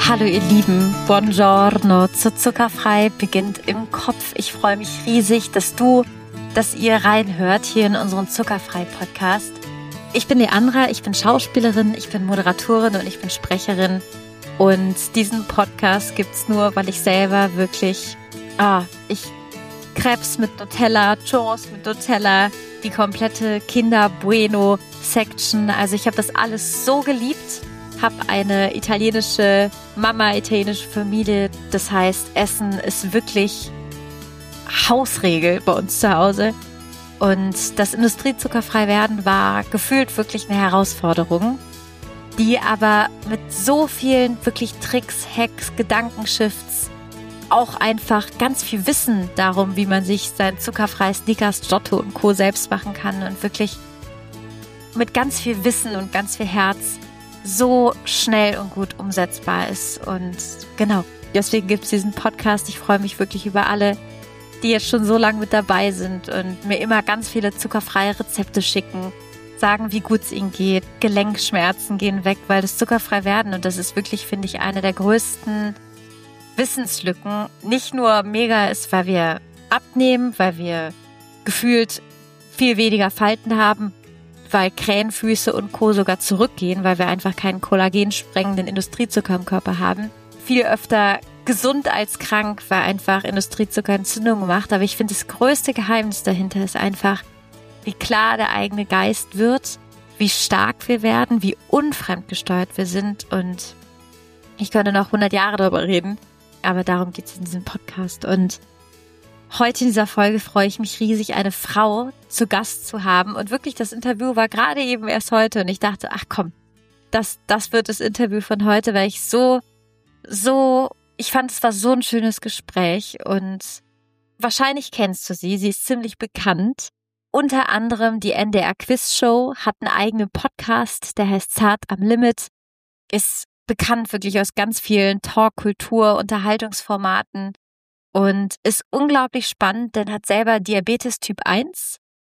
Hallo ihr Lieben, buongiorno, zu Zuckerfrei beginnt im Kopf. Ich freue mich riesig, dass ihr reinhört hier in unseren Zuckerfrei-Podcast. Ich bin Leandra, ich bin Schauspielerin, ich bin Moderatorin und ich bin Sprecherin. Und diesen Podcast gibt's nur, weil ich selber wirklich, Crepes mit Nutella, Churros mit Nutella, die komplette Kinder-Bueno-Section. Also ich habe das alles so geliebt. Habe eine italienische Mama, italienische Familie. Das heißt, Essen ist wirklich Hausregel bei uns zu Hause. Und das industriezuckerfrei werden war gefühlt wirklich eine Herausforderung, die aber mit so vielen wirklich Tricks, Hacks, Gedankenshifts, auch einfach ganz viel Wissen darum, wie man sich sein zuckerfreies Snickers, Giotto und Co. selbst machen kann und wirklich mit ganz viel Wissen und ganz viel Herz so schnell und gut umsetzbar ist. Und genau, deswegen gibt es diesen Podcast. Ich freue mich wirklich über alle, die jetzt schon so lange mit dabei sind und mir immer ganz viele zuckerfreie Rezepte schicken, sagen, wie gut es ihnen geht. Gelenkschmerzen gehen weg, weil das zuckerfrei werden, und das ist wirklich, finde ich, eine der größten Wissenslücken, nicht nur mega ist, weil wir abnehmen, weil wir gefühlt viel weniger Falten haben, weil Krähenfüße und Co. sogar zurückgehen, weil wir einfach keinen kollagensprengenden Industriezucker im Körper haben. Viel öfter gesund als krank, weil einfach Industriezucker Entzündungen macht. Aber ich finde, das größte Geheimnis dahinter ist einfach, wie klar der eigene Geist wird, wie stark wir werden, wie unfremdgesteuert wir sind. Und ich könnte noch 100 Jahre darüber reden, aber darum geht es in diesem Podcast. Und heute in dieser Folge freue ich mich riesig, eine Frau zu Gast zu haben. Und wirklich, das Interview war gerade eben erst heute. Und ich dachte, ach komm, das wird das Interview von heute, weil ich ich fand, es war so ein schönes Gespräch. Und wahrscheinlich kennst du sie. Sie ist ziemlich bekannt. Unter anderem die NDR Quiz Show, hat einen eigenen Podcast, der heißt Zart am Limit, ist bekannt wirklich aus ganz vielen Talk-, Kultur-, Unterhaltungsformaten. Und ist unglaublich spannend, denn hat selber Diabetes Typ 1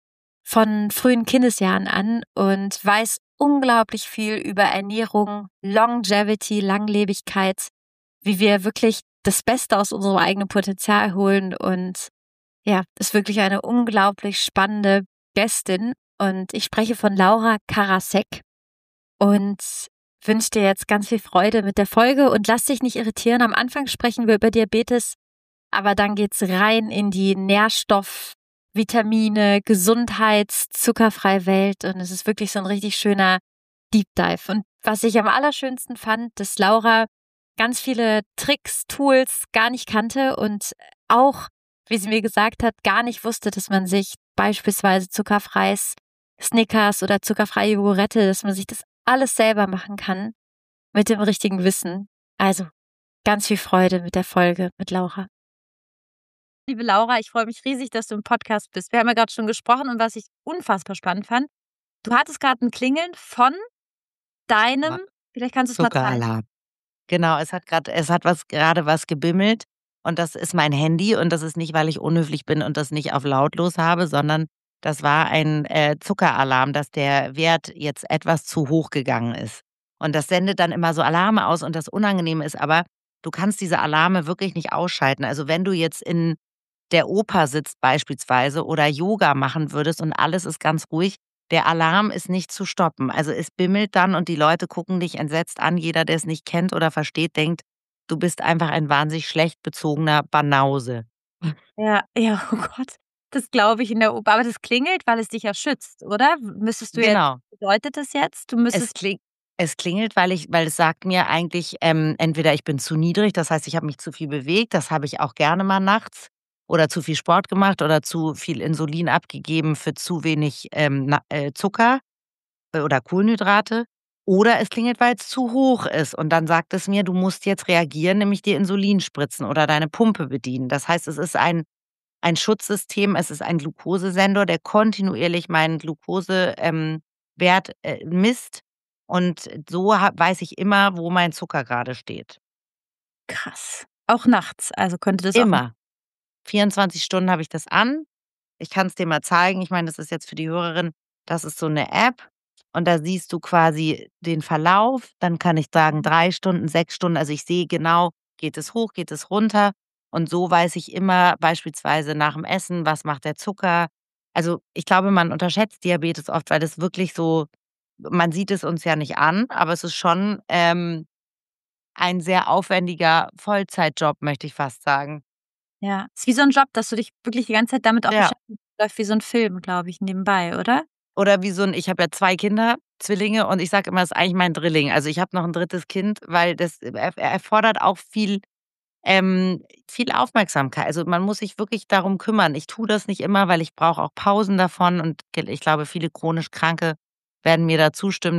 von frühen Kindesjahren an und weiß unglaublich viel über Ernährung, Longevity, Langlebigkeit, wie wir wirklich das Beste aus unserem eigenen Potenzial holen. Und ja, ist wirklich eine unglaublich spannende Gästin. Und ich spreche von Laura Karasek und wünsche dir jetzt ganz viel Freude mit der Folge und lass dich nicht irritieren. Am Anfang sprechen wir über Diabetes, aber dann geht's rein in die Nährstoff-, Vitamine-, Gesundheits-, zuckerfreie Welt, und es ist wirklich so ein richtig schöner Deep Dive. Und was ich am allerschönsten fand, dass Laura ganz viele Tricks, Tools gar nicht kannte und auch, wie sie mir gesagt hat, gar nicht wusste, dass man sich beispielsweise zuckerfreies Snickers oder zuckerfreie Joghurette, dass man sich das alles selber machen kann mit dem richtigen Wissen. Also ganz viel Freude mit der Folge mit Laura. Liebe Laura, ich freue mich riesig, dass du im Podcast bist. Wir haben ja gerade schon gesprochen, und was ich unfassbar spannend fand, du hattest gerade ein Klingeln von deinem, vielleicht kannst du es mal zeigen. Zuckeralarm. Genau, es hat gerade was gebimmelt, und das ist mein Handy, und das ist nicht, weil ich unhöflich bin und das nicht auf lautlos habe, sondern das war ein Zuckeralarm, dass der Wert jetzt etwas zu hoch gegangen ist. Und das sendet dann immer so Alarme aus, und das Unangenehme ist aber, du kannst diese Alarme wirklich nicht ausschalten. Also wenn du jetzt in der Oper sitzt beispielsweise oder Yoga machen würdest und alles ist ganz ruhig, der Alarm ist nicht zu stoppen. Also es bimmelt dann und die Leute gucken dich entsetzt an. Jeder, der es nicht kennt oder versteht, denkt, du bist einfach ein wahnsinnig schlecht bezogener Banause. Ja, oh Gott, das glaube ich in der Oper. Aber das klingelt, weil es dich ja schützt, oder? Müsstest du jetzt, Genau. bedeutet das jetzt, du Es, müsstest, kling, es klingelt, weil es sagt mir eigentlich, entweder ich bin zu niedrig, das heißt, ich habe mich zu viel bewegt, das habe ich auch gerne mal nachts, oder zu viel Sport gemacht oder zu viel Insulin abgegeben für zu wenig Zucker oder Kohlenhydrate. Oder es klingelt, weil es zu hoch ist. Und dann sagt es mir, du musst jetzt reagieren, nämlich dir Insulin spritzen oder deine Pumpe bedienen. Das heißt, es ist ein Schutzsystem, es ist ein Glukosesensor, der kontinuierlich meinen Glukosewert Wert misst. Und so weiß ich immer, wo mein Zucker gerade steht. krass. Auch nachts, also könnte das auch. Immer. 24 Stunden habe ich das an. Ich kann es dir mal zeigen. Ich meine, das ist jetzt für die Hörerin, das ist so eine App. Und da siehst du quasi den Verlauf. Dann kann ich sagen 3 Stunden, 6 Stunden. Also, ich sehe genau, geht es hoch, geht es runter? Und so weiß ich immer beispielsweise nach dem Essen, was macht der Zucker? Also, ich glaube, man unterschätzt Diabetes oft, weil das wirklich so, man sieht es uns ja nicht an, aber es ist schon, ein sehr aufwendiger Vollzeitjob, möchte ich fast sagen. Ja. Ist wie so 'n Job, dass du dich wirklich die ganze Zeit damit auch Ja. beschäftigst. Läuft wie so 'n Film, glaube ich, nebenbei, oder? Oder wie so 'n, ich habe ja 2 Kinder, Zwillinge, und ich sage immer, das ist eigentlich mein Drilling. Also, ich habe noch 'n drittes Kind, weil das erfordert auch viel Aufmerksamkeit. Also, man muss sich wirklich darum kümmern. Ich tue das nicht immer, weil ich brauche auch Pausen davon, und ich glaube, viele chronisch Kranke werden mir da zustimmen,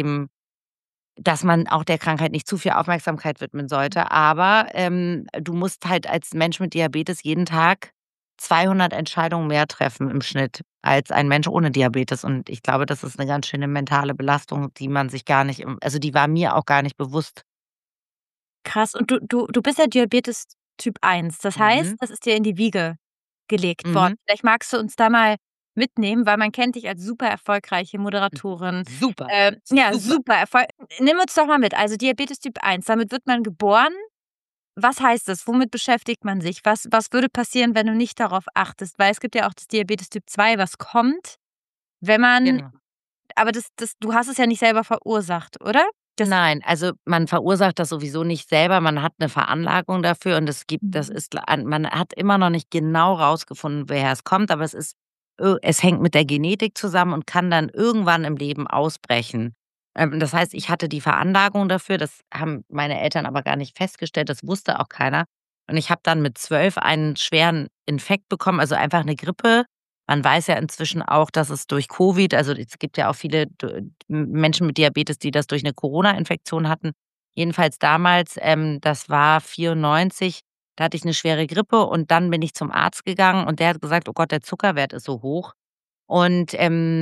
dass man auch der Krankheit nicht zu viel Aufmerksamkeit widmen sollte. Aber, du musst halt als Mensch mit Diabetes jeden Tag 200 Entscheidungen mehr treffen im Schnitt als ein Mensch ohne Diabetes. Und ich glaube, das ist eine ganz schöne mentale Belastung, die man sich gar nicht also, die war mir auch gar nicht bewusst. Krass. Und du bist ja Diabetes Typ 1. Das heißt, Mhm, das ist dir in die Wiege gelegt worden. mhm. Vielleicht magst du uns da mal mitnehmen, weil man kennt dich als super erfolgreiche Moderatorin. Super, Ja, super. super Erfolg nimm uns doch mal mit. Also, Diabetes Typ 1, damit wird man geboren. Was heißt das? Womit beschäftigt man sich? Was würde passieren, wenn du nicht darauf achtest? Weil es gibt ja auch das Diabetes Typ 2, was kommt, wenn man Genau. aber das du hast es ja nicht selber verursacht, oder? Das Nein, also, man verursacht das sowieso nicht selber. Man hat 'ne Veranlagung dafür, und das Mhm. ist man hat immer noch nicht genau rausgefunden, woher es kommt, aber es hängt mit der Genetik zusammen und kann dann irgendwann im Leben ausbrechen. Das heißt, ich hatte die Veranlagung dafür, das haben meine Eltern aber gar nicht festgestellt, das wusste auch keiner. Und ich habe dann mit 12 einen schweren Infekt bekommen, also einfach 'ne Grippe. Man weiß ja inzwischen auch, dass es durch Covid, also, es gibt ja auch viele Menschen mit Diabetes, die das durch 'ne Corona-Infektion hatten. Jedenfalls damals, das war 94, da hatte ich 'ne schwere Grippe, und dann bin ich zum Arzt gegangen, und der hat gesagt: „Oh Gott, der Zuckerwert ist so hoch." Und,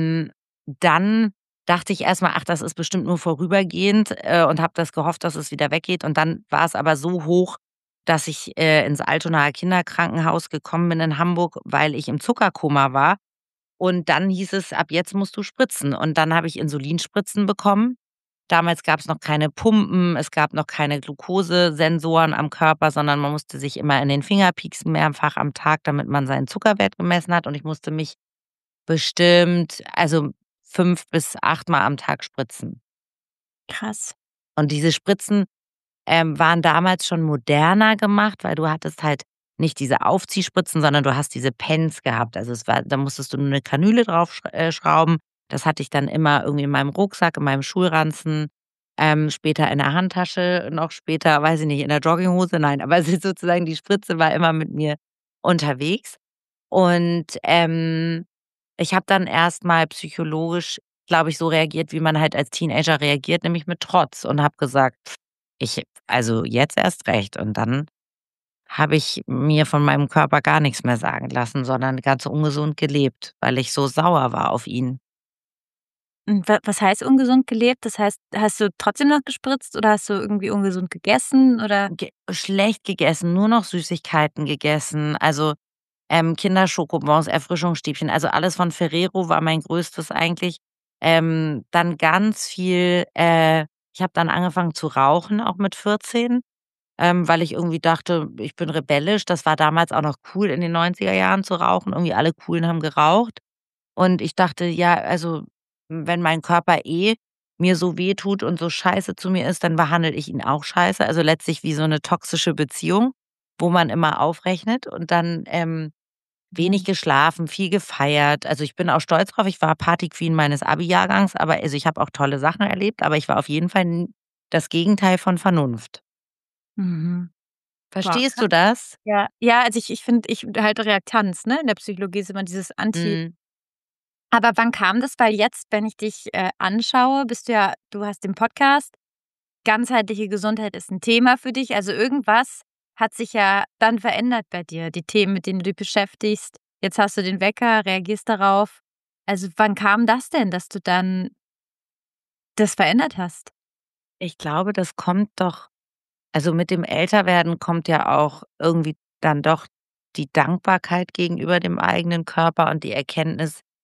dann dachte ich erst mal: „Ach, das ist bestimmt nur vorübergehend", und habe das gehofft, dass es wieder weggeht. Und dann war es aber so hoch, dass ich, ins Altonaer Kinderkrankenhaus gekommen bin in Hamburg, weil ich im Zuckerkoma war. Und dann hieß es: „Ab jetzt musst du spritzen." Und dann habe ich Insulinspritzen bekommen. Damals gab es noch keine Pumpen, es gab noch keine Glukosesensoren am Körper, sondern man musste sich immer in den Finger pieksen, mehrfach am Tag, damit man seinen Zuckerwert gemessen hat. Und ich musste mich bestimmt, also, 5 bis 8 Mal am Tag spritzen. krass. Und diese Spritzen, waren damals schon moderner gemacht, weil du hattest halt nicht diese Aufziehspritzen, sondern du hast diese Pens gehabt. Also, da musstest du nur 'ne Kanüle drauf schrauben. Das hatte ich dann immer irgendwie in meinem Rucksack, in meinem Schulranzen, später in der Handtasche, noch später, weiß ich nicht, in der Jogginghose. Nein, aber es ist sozusagen, die Spritze war immer mit mir unterwegs. Und, ich habe dann erst mal psychologisch, glaube ich, so reagiert, wie man halt als Teenager reagiert, nämlich mit Trotz, und habe gesagt: Also, jetzt erst recht." Und dann habe ich mir von meinem Körper gar nichts mehr sagen lassen, sondern ganz ungesund gelebt, weil ich so sauer war auf ihn. Und was heißt ungesund gelebt? Das heißt, hast du trotzdem noch gespritzt oder hast du irgendwie ungesund gegessen oder Schlecht gegessen, nur noch Süßigkeiten gegessen, also, Kinderschokobons, Erfrischungsstäbchen, also alles von Ferrero war mein Größtes eigentlich. Dann ganz viel ich habe dann angefangen zu rauchen, auch mit 14, weil ich irgendwie dachte, ich bin rebellisch. Das war damals auch noch cool, in den 90er Jahren zu rauchen. Irgendwie alle Coolen haben geraucht. Und ich dachte: „Ja, also, wenn mein Körper mir so wehtut und so scheiße zu mir ist, dann behandle ich ihn auch scheiße." Also, letztlich wie so eine toxische Beziehung, wo man immer aufrechnet, und dann, wenig mhm. geschlafen, viel gefeiert. Also, ich bin auch stolz drauf. Ich war Party-Queen meines Abi-Jahrgangs, aber also, ich habe auch tolle Sachen erlebt, aber ich war auf jeden Fall das Gegenteil von Vernunft. Mhm. Boah, Verstehst krass. du das? Ja. Ja, also ich finde ich halte Reaktanz, ne? In der Psychologie ist immer dieses Anti Mhm. aber wann kam das? Weil jetzt, wenn ich dich, anschaue, bist du hast den Podcast. Ganzheitliche Gesundheit ist 'n Thema für dich. Also, irgendwas hat sich ja dann verändert bei dir, die Themen, mit denen du dich beschäftigst. Jetzt hast du den Wecker, reagierst darauf. Also, wann kam das denn, dass du dann das verändert hast? Ich glaube, das kommt doch, also, mit dem Älterwerden kommt ja auch irgendwie dann doch die Dankbarkeit gegenüber dem eigenen Körper und die Erkenntnis,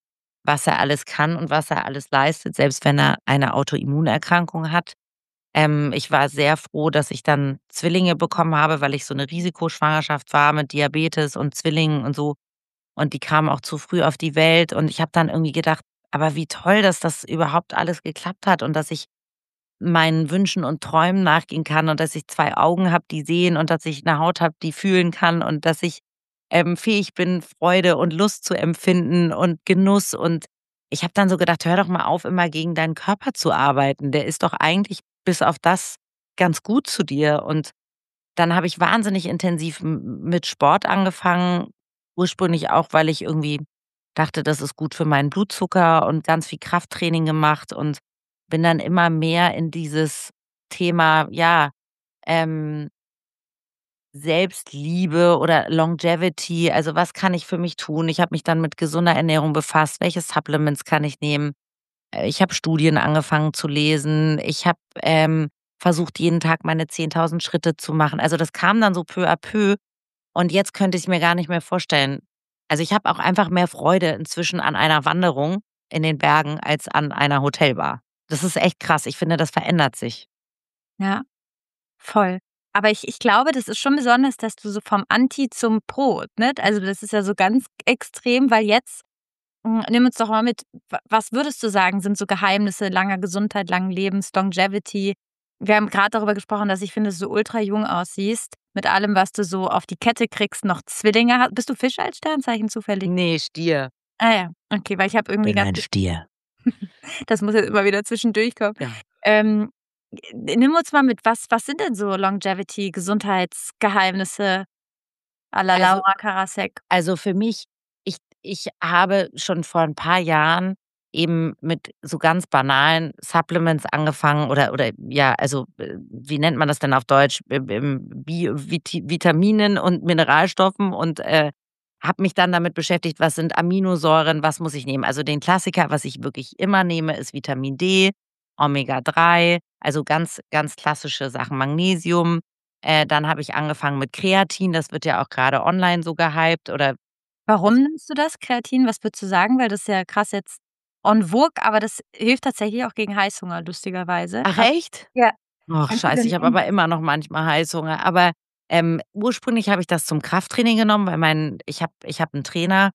was er alles kann und was er alles leistet, selbst wenn er eine Autoimmunerkrankung hat. Ich war sehr froh, dass ich dann Zwillinge bekommen habe, weil ich so 'ne Risikoschwangerschaft war mit Diabetes und Zwillingen und so. Und die kamen auch zu früh auf die Welt. Und ich habe dann irgendwie gedacht: „Aber wie toll, dass das überhaupt alles geklappt hat und dass ich meinen Wünschen und Träumen nachgehen kann und dass ich 2 Augen habe, die sehen und dass ich 'ne Haut habe, die fühlen kann und dass ich, fähig bin, Freude und Lust zu empfinden und Genuss.“ Und ich habe dann so gedacht: „Hör doch mal auf, immer gegen deinen Körper zu arbeiten. Der ist doch eigentlich bis auf das ganz gut zu dir.“ Und dann habe ich wahnsinnig intensiv mit Sport angefangen, ursprünglich auch, weil ich irgendwie dachte, das ist gut für meinen Blutzucker und ganz viel Krafttraining gemacht und bin dann immer mehr in dieses Thema, ja, ähm, Selbstliebe oder Longevity, also was kann ich für mich tun? Ich habe mich dann mit gesunder Ernährung befasst. Welche Supplements kann ich nehmen? Ich habe Studien angefangen zu lesen. Ich habe, versucht, jeden Tag meine 10.000 Schritte zu machen. Also, das kam dann so peu à peu und jetzt könnte ich's mir gar nicht mehr vorstellen. Also, ich habe auch einfach mehr Freude inzwischen an einer Wanderung in den Bergen als an einer Hotelbar. Das ist echt krass. Ich finde, das verändert sich. Ja, voll. Aber ich glaube, das ist schon besonders, dass du so vom Anti zum Pro, ne? Also, das ist ja so ganz extrem, weil jetzt nimm uns doch mal mit, was würdest du sagen, sind so Geheimnisse langer Gesundheit, langen Lebens, Longevity? Wir haben gerade darüber gesprochen, dass ich finde, dass du ultra jung aussiehst, mit allem, was du so auf die Kette kriegst, noch Zwillinge hast. Bist du Fisch als Sternzeichen zufällig? Ne, Stier. Ah ja, okay, weil ich habe irgendwie Bin grad ein Stier. das muss jetzt immer wieder zwischendurch kommen. Ja. Ähm, nimm uns mal mit, was sind denn so Longevity, Gesundheitsgeheimnisse à la Also Laura Karasek? Also, für mich ich habe schon vor ein paar Jahren eben mit so ganz banalen Supplements angefangen oder ja, also, wie nennt man das denn auf Deutsch? Vitaminen und Mineralstoffen und, habe mich dann damit beschäftigt, was sind Aminosäuren, was muss ich nehmen? Also, den Klassiker, was ich wirklich immer nehme, ist Vitamin D, Omega-3, also ganz, ganz klassische Sachen, Magnesium. Dann habe ich angefangen mit Kreatin, das wird ja auch gerade online so gehypt oder Warum nimmst du das, Kreatin? Was würdest du sagen? Weil das ist ja krass jetzt en vogue, aber das hilft tatsächlich auch gegen Heißhunger, lustigerweise. ach echt? Ja, Ach scheiße, ich habe aber immer noch manchmal Heißhunger. Aber, ursprünglich habe ich das zum Krafttraining genommen, weil ich habe 'n Trainer,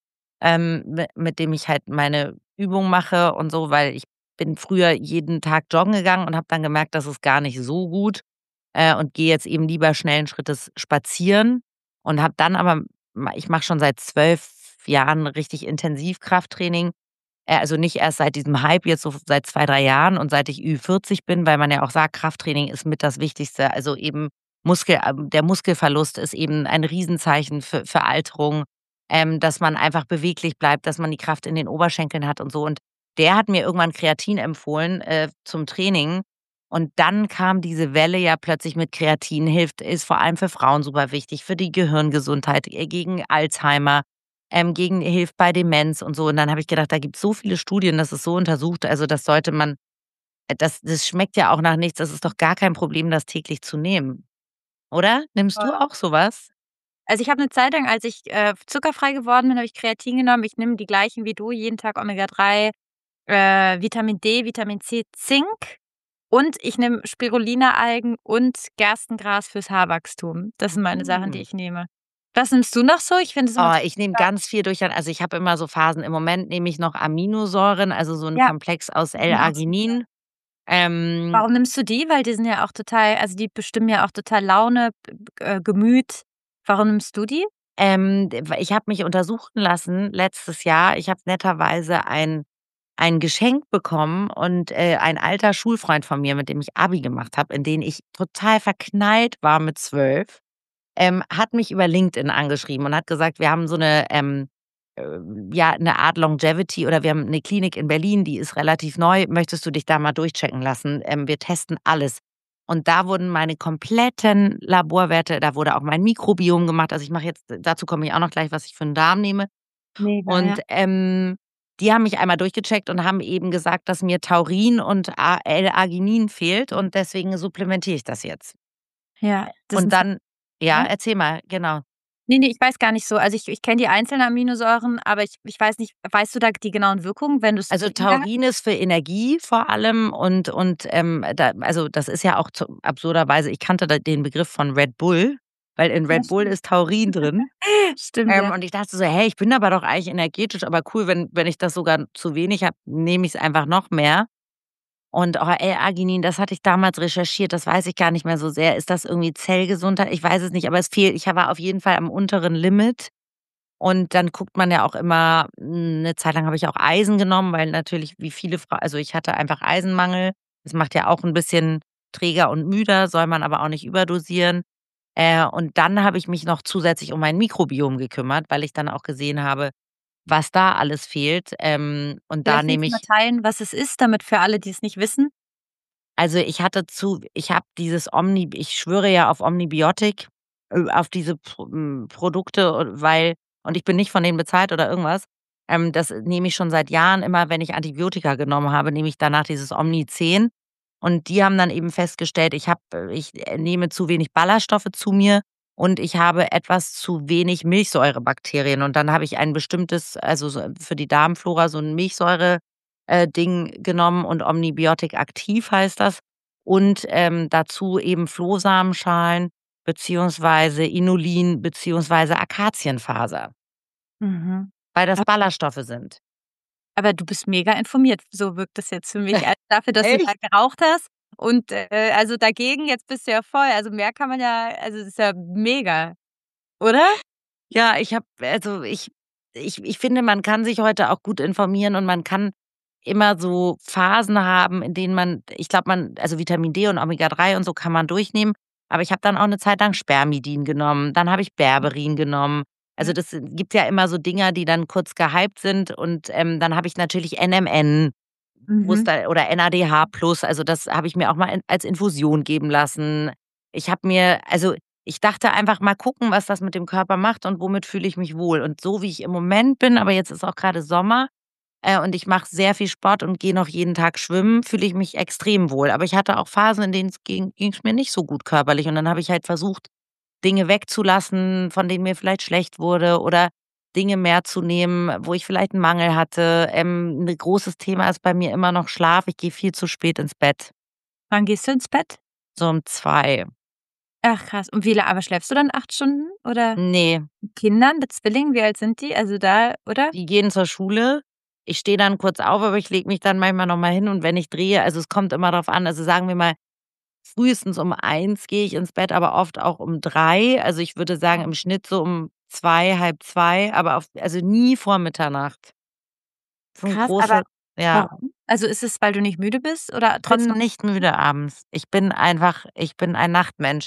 mit dem ich halt meine Übungen mache und so, weil ich bin früher jeden Tag joggen gegangen und habe dann gemerkt, das ist gar nicht so gut, und gehe jetzt eben lieber schnellen Schrittes spazieren und habe dann aber ich mache schon seit 12 Jahren richtig intensiv Krafttraining. Also nicht erst seit diesem Hype, jetzt so seit 2 3 Jahren und seit ich Ü40 bin, weil man ja auch sagt, Krafttraining ist mit das Wichtigste. Also eben der Muskelverlust ist eben ein Riesenzeichen für Alterung, dass man einfach beweglich bleibt, dass man die Kraft in den Oberschenkeln hat und so. Und der hat mir irgendwann Kreatin empfohlen, zum Training. Und dann kam diese Welle ja plötzlich mit Kreatin hilft ist vor allem für Frauen super wichtig, für die Gehirngesundheit, gegen Alzheimer, gegen hilft bei Demenz und so. Und dann habe ich gedacht, da gibt's so viele Studien, das ist so untersucht, also das sollte man das schmeckt ja auch nach nichts. Das ist doch gar kein Problem, das täglich zu nehmen, oder? Nimmst du auch so was? also, ich habe 'ne Zeit lang, als ich, zuckerfrei geworden bin, habe ich Kreatin genommen. Ich nehme die gleichen wie du, jeden Tag Omega-3, Vitamin D, Vitamin C, Zink und ich nehme Spirulina-Algen und Gerstengras fürs Haarwachstum. Das sind meine Sachen, die Mhm. ich nehme. Was nimmst du noch so? Ich finde es immer Oh, total ich nehme spannend. ganz viel durch also ich habe immer so Phasen. Im Moment nehme ich noch Aminosäuren, also so 'n Ja, Komplex aus die sind auch super. L-Arginin. Ähm Warum nimmst du die? Weil die sind ja auch total, also, die bestimmen ja auch total Laune, Gemüt. Warum nimmst du die? D Ich habe mich untersuchen lassen letztes Jahr. Ich habe netterweise ein Geschenk bekommen und, ein alter Schulfreund von mir, mit dem ich Abi gemacht habe, in den ich total verknallt war mit 12, hat mich über LinkedIn angeschrieben und hat gesagt: „Wir haben so 'ne, ja, 'ne Art Longevity oder wir haben 'ne Klinik in Berlin, die ist relativ neu. Möchtest du dich da mal durchchecken lassen? Wir testen alles.“ Und da wurden meine kompletten Laborwerte da wurde auch mein Mikrobiom gemacht. Also, ich mache jetzt dazu komme ich auch noch gleich, was ich für 'n Darm nehme. Mega, ja. Und, die haben mich einmal durchgecheckt und haben eben gesagt, dass mir Taurin und L-Arginin fehlt und deswegen supplementiere ich das jetzt. Ja, das Und sind so, dann ja, ne? erzähl mal, genau. Ne, ich weiß gar nicht so. Also, ich kenne die einzelnen Aminosäuren, aber ich weiß nicht, weißt du da die genauen Wirkungen, wenn du's zu Also, viel hast? Taurin ist für Energie vor allem und da also, das ist ja auch absurderweise, ich kannte da den Begriff von Red Bull, weil in Ja, Red Bull stimmt. ist Taurin drin. Stimmt, ja. Und ich dachte so: „Hey, ich bin aber doch eigentlich energetisch, aber cool, wenn ich das sogar zu wenig habe, nehme ich's einfach noch mehr." Und, oh, L-Arginin, das hatte ich damals recherchiert, das weiß ich gar nicht mehr so sehr. Ist das irgendwie Zellgesundheit? Ich weiß es nicht, aber es fehlt, ich war auf jeden Fall am unteren Limit. Und dann guckt man ja auch immer, 'ne Zeit lang habe ich auch Eisen genommen, weil natürlich wie viele also, ich hatte einfach Eisenmangel. Das macht ja auch 'n bisschen träger und müder, soll man aber auch nicht überdosieren. Und dann habe ich mich noch zusätzlich um mein Mikrobiom gekümmert, weil ich dann auch gesehen habe, was da alles fehlt. Und da Vielleicht nehme willst du mal ich teilen, was es ist, damit für alle, die's nicht wissen? also, ich habe dieses ich schwöre ja auf Omnibiotik, auf diese Produkte, weil und ich bin nicht von denen bezahlt oder irgendwas. Das nehme ich schon seit Jahren immer, wenn ich Antibiotika genommen habe, nehme ich danach dieses Omni-10. Und die haben dann eben festgestellt, ich nehme zu wenig Ballaststoffe zu mir und ich habe etwas zu wenig Milchsäurebakterien. Und dann habe ich ein bestimmtes, also, so für die Darmflora so ein Milchsäure Ding genommen, und Omnibiotik Aktiv heißt das. Und, dazu eben Flohsamenschalen beziehungsweise Inulin beziehungsweise Akazienfaser, Mhm. weil das Ballaststoffe sind. Aber du bist mega informiert. So wirkt das jetzt für mich, als dafür, dass du da Echt? geraucht hast und, also dagegen, jetzt bist du ja voll. Also mehr kann man ja, also das ist ja mega, oder? Ja, ich finde, man kann sich heute auch gut informieren und man kann immer so Phasen haben, in denen ich glaube, also Vitamin D und Omega-3 und so kann man durchnehmen, aber ich habe dann auch eine Zeit lang Spermidin genommen, dann habe ich Berberin genommen. Also, Ja. das gibt ja immer so Dinger, die dann kurz gehypt sind, und, dann habe ich natürlich NMN, wo es Mhm. da oder NADH+, also das habe ich mir auch mal als Infusion geben lassen. Ich dachte einfach mal gucken, was das mit dem Körper macht und womit fühle ich mich wohl. Und so wie ich im Moment bin, aber jetzt ist auch gerade Sommer, und ich mache sehr viel Sport und gehe noch jeden Tag schwimmen, fühle ich mich extrem wohl. Aber ich hatte auch Phasen, in denen ging's mir nicht so gut körperlich. Und dann habe ich halt versucht, Dinge wegzulassen, von denen mir vielleicht schlecht wurde, oder Dinge mehr zu nehmen, wo ich vielleicht einen Mangel hatte. 'Ne großes Thema ist bei mir immer noch Schlaf. Ich gehe viel zu spät ins Bett, Wann gehst du ins Bett? so um 2. Ach krass. Und wie la aber schläfst du dann 8 Stunden oder Ne, mit Kindern, mit Zwillingen, wie alt sind die? Also da, oder? die gehen zur Schule. Ich stehe dann kurz auf, aber ich lege mich dann manchmal noch mal hin, und wenn ich drehe, also, es kommt immer drauf an, also, sagen wir mal, frühestens um 1 gehe ich ins Bett, aber oft auch um 3. Also, ich würde sagen, im Schnitt so um 2, 1:30, aber also, nie vor Mitternacht. So 'n Krass, aber großer ja. warum? Also ist es, weil du nicht müde bist oder Ich bin trotzdem? nicht müde abends. Ich bin ein Nachtmensch.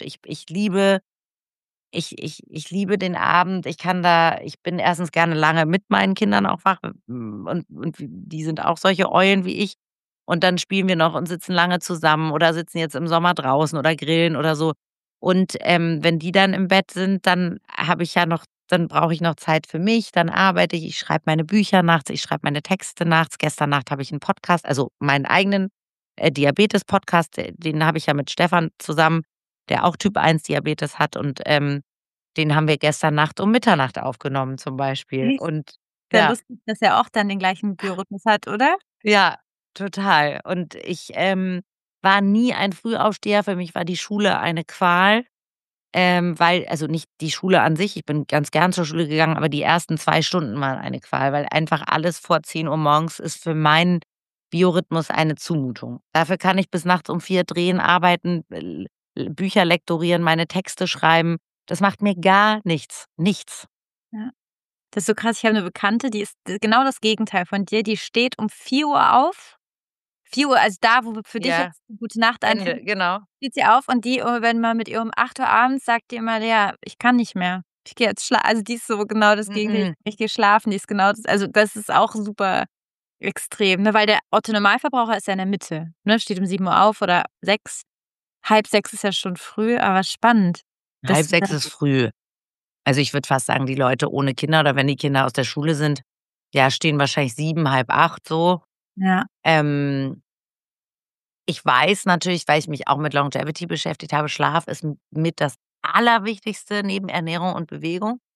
Ich liebe den Abend. Ich bin erstens gerne lange mit meinen Kindern auch wach, und die sind auch solche Eulen wie ich. Und dann spielen wir noch und sitzen lange zusammen oder sitzen jetzt im Sommer draußen oder grillen oder so. Und, wenn die dann im Bett sind, dann brauche ich noch Zeit für mich, dann arbeite ich, ich schreibe meine Bücher nachts, ich schreibe meine Texte nachts. Gestern Nacht habe ich einen Podcast, also meinen eigenen, Diabetes-Podcast, den habe ich ja mit Stefan zusammen, der auch Typ-1 Diabetes hat, und, den haben wir gestern Nacht um Mitternacht aufgenommen zum Beispiel. Echt? Und Sehr ja, lustig, dass er auch dann den gleichen Biorhythmus hat, oder? ja, total. Und ich, war nie ein Frühaufsteher. Für mich war die Schule eine Qual, weil, also nicht die Schule an sich, ich bin ganz gern zur Schule gegangen, aber die ersten 2 Stunden waren eine Qual, weil einfach alles vor 10 Uhr morgens ist für meinen Biorhythmus eine Zumutung. Dafür kann ich bis nachts um 4 drehen, arbeiten, Bücher lektorieren, meine Texte schreiben. Das macht mir gar nichts. Nichts. Ja. Das ist so krass. Ich habe 'ne Bekannte, die ist genau das Gegenteil von dir. Die steht um 4 Uhr auf. 4 Uhr, also da, wo für dich Ja, jetzt die gute Nacht Ende, einfällt, genau. steht sie auf und die, wenn man mit ihr um 8 Uhr abends sagt, die immer: „Ja, ich kann nicht mehr. Ich gehe jetzt also die ist so genau das Gegenteil. Mm-mm. Ich gehe schlafen." Die ist genau das, also das ist auch super extrem, ne, weil der Otto-Normalverbraucher ist ja in der Mitte, ne? Steht um 7 Uhr auf oder 6. Halb 6 ist ja schon früh, aber spannend, dass Halb du da, sechs ist früh. Also, ich würde fast sagen, die Leute ohne Kinder oder wenn die Kinder aus der Schule sind, ja, stehen wahrscheinlich 7, halb 8 so. ja. Ähm, Ich weiß natürlich, weil ich mich auch mit Longevity beschäftigt habe, Schlaf ist mit das Allerwichtigste neben Ernährung und Bewegung.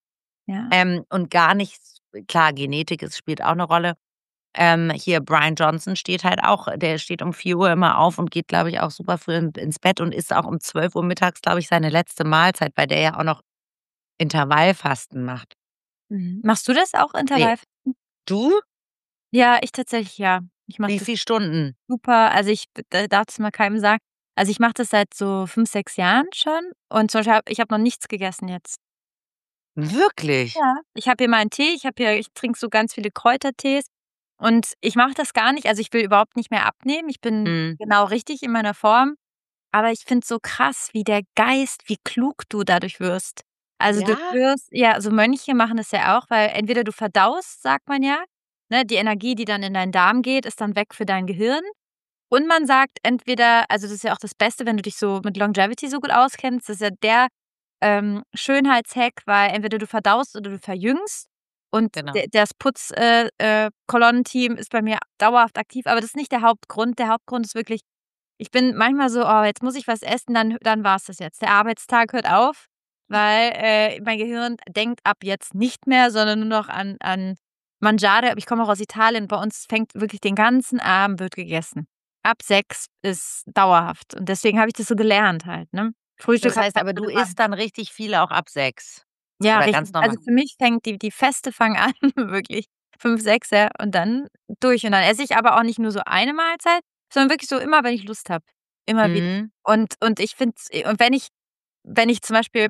Ja. Und gar nicht klar, Genetik, es spielt auch eine Rolle. Hier Brian Johnson steht halt auch der steht um 4 Uhr immer auf und geht, glaube ich, auch super früh ins Bett und isst auch um 12 Uhr mittags, glaube ich, seine letzte Mahlzeit, weil der ja auch noch Intervallfasten macht. Mhm. Machst du das auch, Ne. Intervallfasten? Du? Ja, ich tatsächlich ja. Ich mache Wie das viel Stunden? super. Also, ich darf es mal keinem sagen. Also, ich mache das seit so 5, 6 Jahren schon und zum Beispiel ich habe noch nichts gegessen jetzt. Wirklich? Ja. Ich habe hier meinen Tee, ich trinke so ganz viele Kräutertees und ich mache das gar nicht, also, ich will überhaupt nicht mehr abnehmen. Ich bin Mhm. genau richtig in meiner Form, aber ich finde es so krass, wie der Geist wie klug du dadurch wirst. Also, du Ja? wirst ja, so Mönche machen das ja auch, weil entweder du verdaust, sagt man ja, ne, die Energie, die dann in deinen Darm geht, ist dann weg für dein Gehirn. Und man sagt entweder, also, das ist ja auch das Beste, wenn du dich so mit Longevity so gut auskennst, das ist ja der, Schönheitshack, weil entweder du verdaust oder du verjüngst und Genau. das Kolonnenteam ist bei mir dauerhaft aktiv, aber das ist nicht der Hauptgrund. Der Hauptgrund ist wirklich, ich bin manchmal so: „Oh, jetzt muss ich was essen, dann war's das jetzt. Der Arbeitstag hört auf, weil, mein Gehirn denkt ab jetzt nicht mehr, sondern nur noch an Mangiare." Ich komme auch aus Italien, bei uns fängt wirklich den ganzen Abend wird gegessen. Ab 6 ist dauerhaft und deswegen habe ich das so gelernt halt, ne? Frühstück Das habe ich heißt halt aber, du verloren. isst dann richtig viel auch ab 6 Ja, oder richtig. ganz Also, normal? für mich fängt die Feste fangen an, wirklich 5, 6, ja, und dann durch. Und dann esse ich aber auch nicht nur so eine Mahlzeit, sondern wirklich so immer, wenn ich Lust habe. Immer wieder. Mhm. Und ich finde es, und wenn ich zum Beispiel,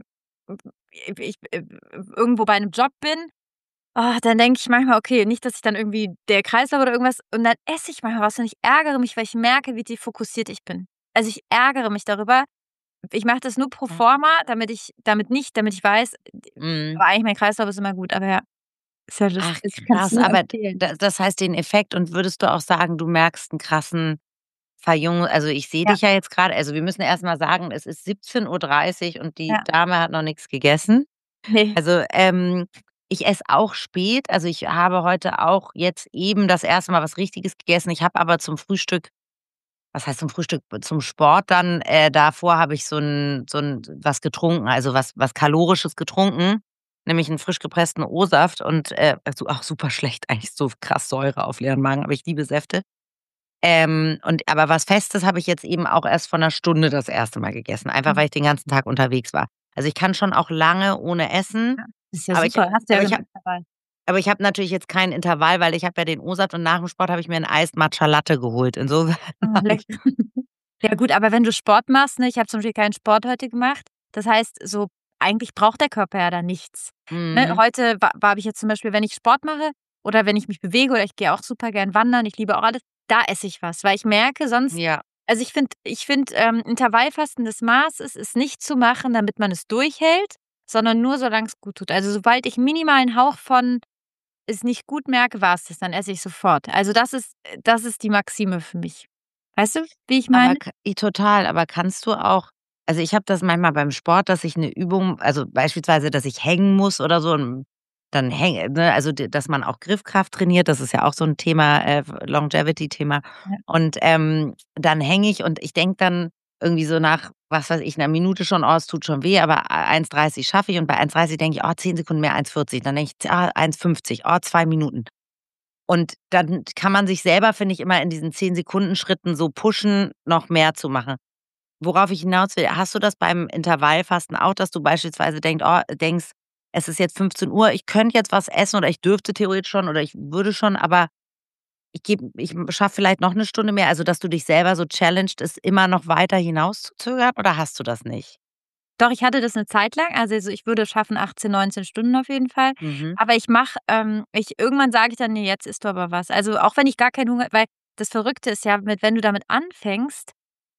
irgendwo bei 'nem Job bin, dann denke ich manchmal: „Okay, nicht, dass ich dann irgendwie der Kreislauf oder irgendwas", und dann esse ich manchmal was und ich ärgere mich, weil ich merke, wie defokussiert ich bin. Also, ich ärgere mich darüber. Ich mache das nur pro Ja. forma, damit ich weiß, Mhm. aber eigentlich mein Kreislauf ist immer gut, aber ja, ist ja das, Ach ich kann's krass, nur aber empfehlen. das heißt den Effekt, und würdest du auch sagen, du merkst 'n krassen also, ich sehe Ja, dich ja jetzt grade, also, wir müssen erst mal sagen, es ist 17:30 und die ja, Dame hat noch nix gegessen. ne, Also, ich esse auch spät. Also, ich habe heute auch jetzt eben das erste Mal was Richtiges gegessen. Ich habe aber zum Frühstück, was heißt zum Frühstück, zum Sport dann, davor habe ich so 'n was getrunken, also was Kalorisches getrunken, nämlich 'n frisch gepressten O-Saft und, also auch super schlecht eigentlich, so krass Säure auf leeren Magen, aber ich liebe Säfte. Aber was Festes habe ich jetzt eben auch erst vor 'ner Stunde das erste Mal gegessen, einfach weil mhm, ich den ganzen Tag unterwegs war. Also, ich kann schon auch lange ohne essen, ja. Ist ja aber ich super, hast du ja aber ich gemacht habe dabei. aber ich habe natürlich jetzt kein Intervall, weil ich habe ja den O-Saft und nach dem Sport habe ich mir 'n Iced Matcha Latte geholt. Insofern Ah, habe ich lecker. Ja gut, aber wenn du Sport machst, ne, ich habe zum Beispiel keinen Sport heute gemacht. Das heißt, so eigentlich braucht der Körper ja da nichts. Ne, mhm, heute habe ich jetzt zum Beispiel, wenn ich Sport mache oder wenn ich mich bewege oder ich gehe auch super gern wandern, ich liebe auch alles, da esse ich was, weil ich merke sonst, ja. also ich finde, Intervallfasten, das Maß ist nicht zu machen, damit man es durchhält, sondern nur, solange es gut tut. Also, sobald ich 'n minimalen Hauch von es nicht gut merke, war's das, dann esse ich sofort. Also, das ist die Maxime für mich. Weißt du, wie ich Aber meine? total, aber kannst du auch, also, ich habe das manchmal beim Sport, dass ich 'ne Übung, also, beispielsweise, dass ich hängen muss oder so, und dann hänge, ne, also, dass man auch Griffkraft trainiert, das ist ja auch so 'n Thema, Longevity-Thema. Ja. Und, dann hänge ich und ich denke dann irgendwie so nach, was weiß ich, 'ner Minute schon: „Oh, es tut schon weh", aber 1,30 schaffe ich, und bei 1,30 denke ich: „Oh, 10 Sekunden mehr, 1,40." Dann denke ich: „Ah, 1,50, oh, 2 Minuten." Und dann kann man sich selber, finde ich, immer in diesen 10 Sekunden Schritten so pushen, noch mehr zu machen. Worauf ich hinaus will, hast du das beim Intervallfasten auch, dass du beispielsweise denkst: „Es ist jetzt 15 Uhr, ich könnte jetzt was essen oder ich dürfte theoretisch schon oder ich würde schon, aber ich schaffe vielleicht noch 1 Stunde mehr", also, dass du dich selber so challenged, es immer noch weiter hinauszuzögern, oder hast du das nicht? Doch, ich hatte das 'ne Zeit lang, also so ich würde schaffen 18, 19 Stunden auf jeden Fall. Mhm. Aber irgendwann sage ich dann: „Ne, jetzt isst du aber was." Also, auch wenn ich gar keinen Hunger, weil das Verrückte ist ja, wenn du damit anfängst,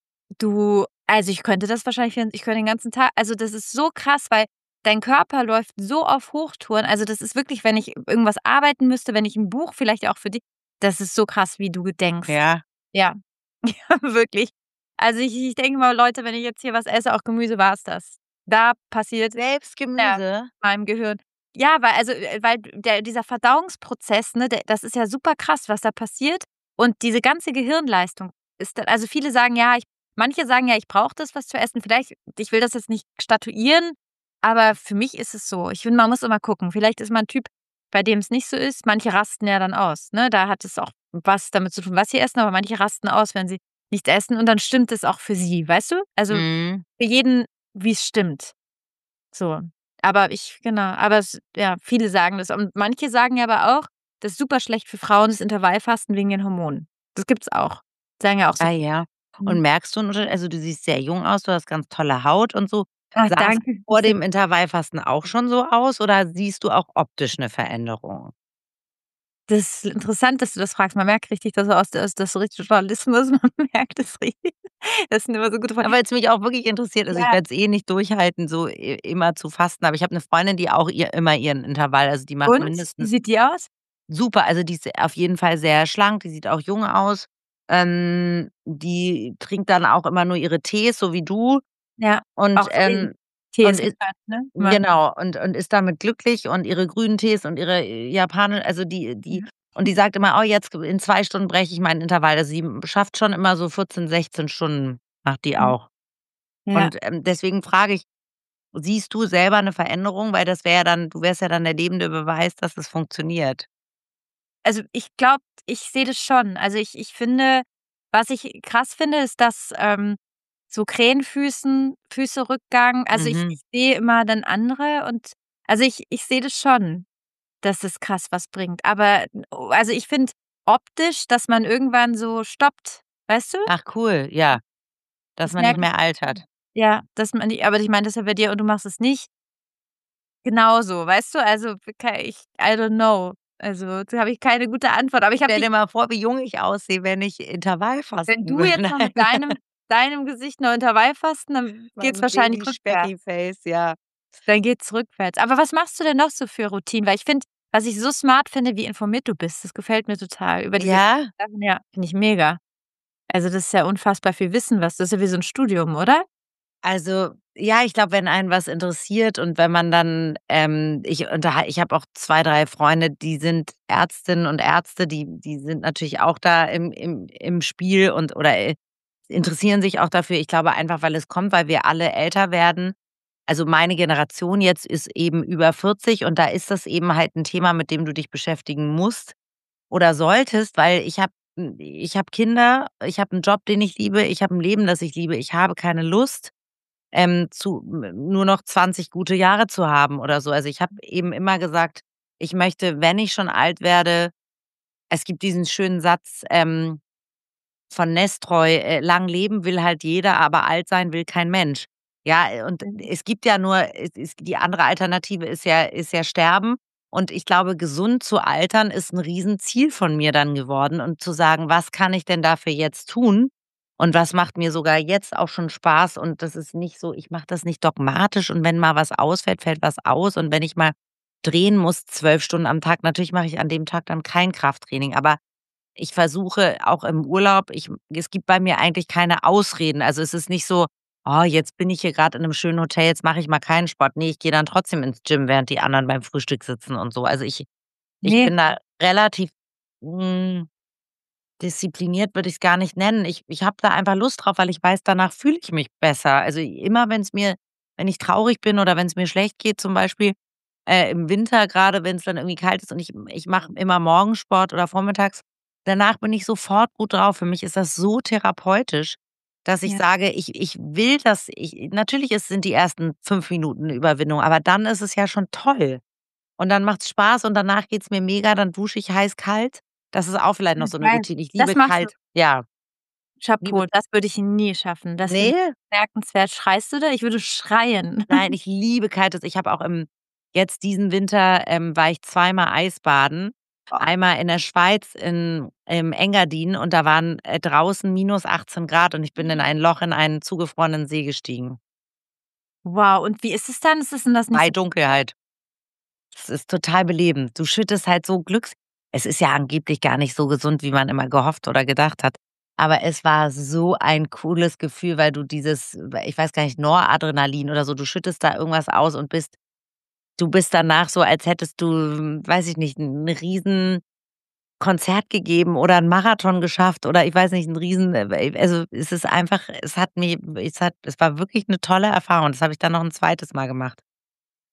also ich könnte den ganzen Tag, also das ist so krass, weil dein Körper läuft so auf Hochtouren. Also, das ist wirklich, wenn ich irgendwas arbeiten müsste, wenn ich 'n Buch vielleicht auch für dich, das ist so krass, wie du denkst. Ja, Ja, ja, wirklich. Also, ich denke mal, Leute, wenn ich jetzt hier was esse, auch Gemüse, war's das. Da passiert selbst ja, Gemüse? meinem Gehirn. Ja, weil dieser Verdauungsprozess, ne, das ist ja super krass, was da passiert. Und diese ganze Gehirnleistung ist dann, also viele sagen ja, manche sagen ja, ich brauche das, was zu essen. Vielleicht, ich will das jetzt nicht statuieren, aber für mich ist es so. Ich finde, man muss immer gucken. Vielleicht ist man 'n Typ, bei dem es nicht so ist. Manche rasten ja dann aus, ne? Da hat es auch was damit zu tun, was sie essen, aber manche rasten aus, wenn sie nichts essen und dann stimmt es auch für sie, weißt du? Also, Mhm. für jeden, wie's stimmt. So. Aber ja, viele sagen das und manche sagen ja aber auch, das ist super schlecht für Frauen, das Intervallfasten wegen den Hormonen. Das gibt's auch. Sagen ja auch so Ah viele. ja. Und Mhm. merkst du 'n Unterschied? Also, du siehst sehr jung aus, du hast ganz tolle Haut und so. Ach, Sahst danke. vor dem Intervallfasten auch schon so aus oder siehst du auch optisch 'ne Veränderung? Das ist interessant, dass du das fragst. Man merkt richtig, dass du das so richtig Journalismus, man merkt es richtig. Das sind immer so gute Ja, Fragen. weil's mich auch wirklich interessiert. Also, ich Ja, werde es eh nicht durchhalten, so immer zu fasten, aber ich habe 'ne Freundin, die auch immer ihren Intervall, also, die macht und? Wie mindestens sieht die aus? super, also, die ist auf jeden Fall sehr schlank, die sieht auch jung aus. Die trinkt dann auch immer nur ihre Tees, so wie du Ja, und, auch so Tee und ist i getrennt, ne? genau, und ist damit glücklich und ihre grünen Tees und ihre also, die Mhm. und die sagt immer: „Oh, jetzt in 2 Stunden breche ich meinen Intervall.“ Also, sie schafft schon immer so 14, 16 Stunden, macht die Mhm. auch. Ja. Und, deswegen frage ich, siehst du selber 'ne Veränderung? Weil das wäre ja dann du wärst ja dann der lebende Beweis, dass es funktioniert. Also, ich glaube, ich sehe das schon. Also, ich finde, was ich krass finde, ist, dass, so Füße Rückgang, also, ich Mhm. sehe immer dann andere und also, ich sehe das schon, dass es krass was bringt. Aber also, ich finde optisch, dass man irgendwann so stoppt, weißt du? Ach cool, ja, dass Das man nicht merke ich mehr altert. ja, dass man die aber ich meine, das ist ja bei dir und du machst es nicht genauso, weißt du? Also, I don't know. Also, da habe ich keine gute Antwort, aber ich habe Stell dich dir mal vor, wie jung ich aussehe, wenn ich wenn Intervallfasten du würde. jetzt noch mit Nein. deinem Gesicht noch Intervallfasten, dann geht's Meinem wahrscheinlich rückwärts. Baby-Specky-Face, ja. Dann geht's rückwärts. Aber was machst du denn noch so für Routinen? Weil ich finde, was ich so smart finde, wie informiert du bist, das gefällt mir total. Über diese Ja? Sachen, ja, finde ich mega. Also, das ist ja unfassbar viel Wissen, was das ist ja wie so 'n Studium, oder? Also, ja, ich glaube, wenn einen was interessiert und wenn man dann, ich habe auch 2, 3 Freunde, die sind Ärztinnen und Ärzte, die sind natürlich auch da im Spiel oder, interessieren sich auch dafür. Ich glaube einfach, weil es kommt, weil wir alle älter werden. Also, meine Generation jetzt ist eben über 40 und da ist das eben halt 'n Thema, mit dem du dich beschäftigen musst oder solltest, weil ich habe Kinder, ich habe 'n Job, den ich liebe, ich habe 'n Leben, das ich liebe. Ich habe keine Lust nur noch 20 gute Jahre zu haben oder so. Also, ich habe eben immer gesagt, ich möchte, wenn ich schon alt werde, es gibt diesen schönen Satz, von Nestroy, „Lang leben will halt jeder, aber alt sein will kein Mensch.“ Ja, und Mhm. es gibt ja nur die andere Alternative ist ja Sterben. Und ich glaube, gesund zu altern ist 'n Riesenziel von mir dann geworden und zu sagen: „Was kann ich denn dafür jetzt tun? Und was macht mir sogar jetzt auch schon Spaß?“ Und das ist nicht so, ich mache das nicht dogmatisch und wenn mal was ausfällt, fällt was aus. Und wenn ich mal drehen muss 12 Stunden am Tag, natürlich mache ich an dem Tag dann kein Krafttraining, aber ich versuche auch im Urlaub, es gibt bei mir eigentlich keine Ausreden. Also, es ist nicht so: „Oh, jetzt bin ich hier grad in 'nem schönen Hotel, jetzt mache ich mal keinen Sport.“ Ne, ich gehe dann trotzdem ins Gym, während die anderen beim Frühstück sitzen und so. Also, ich Ne, bin da relativ, hm, diszipliniert würde ich's gar nicht nennen. Ich habe da einfach Lust drauf, weil ich weiß, danach fühle ich mich besser. Also, immer wenn ich traurig bin oder wenn's mir schlecht geht zum Beispiel, im Winter grade, wenn's dann irgendwie kalt ist und ich mache immer Morgensport oder vormittags, danach bin ich sofort gut drauf. Für mich ist das so therapeutisch, dass ich ja. sage, ich will das natürlich sind die ersten 5 Minuten 'ne Überwindung, aber dann ist es ja schon toll. Und dann macht's Spaß und danach geht's mir mega, dann dusche ich heiß-kalt. Das ist auch vielleicht noch Ja, so 'ne geil. Routine. Ich Das liebe machst du. kalt, ja, liebe Chapeau, das würde ich nie schaffen. Das finde ich ne? bemerkenswert. Schreist du da? Ich würde schreien. Nein, ich liebe kaltes. Ich habe auch jetzt diesen Winter, war ich zweimal Eisbaden. Boah. Einmal in der Schweiz im Engadin und da waren, draußen -18 Grad und ich bin in ein Loch in einen zugefrorenen See gestiegen. Wow, und wie ist es dann? Ist es denn das nicht Bei so Dunkelheit. Es ist total belebend. Du schüttest halt so Glücks es ist ja angeblich gar nicht so gesund, wie man immer gehofft oder gedacht hat. Aber es war so ein cooles Gefühl, weil du ich weiß gar nicht, Noradrenalin oder so, du schüttest da irgendwas aus und du bist danach so, als hättest du, weiß ich nicht, 'n riesen Konzert gegeben oder 'n Marathon geschafft oder ich weiß nicht, 'n riesen also, es ist einfach es war wirklich 'ne tolle Erfahrung. Das habe ich dann noch 'n zweites Mal gemacht.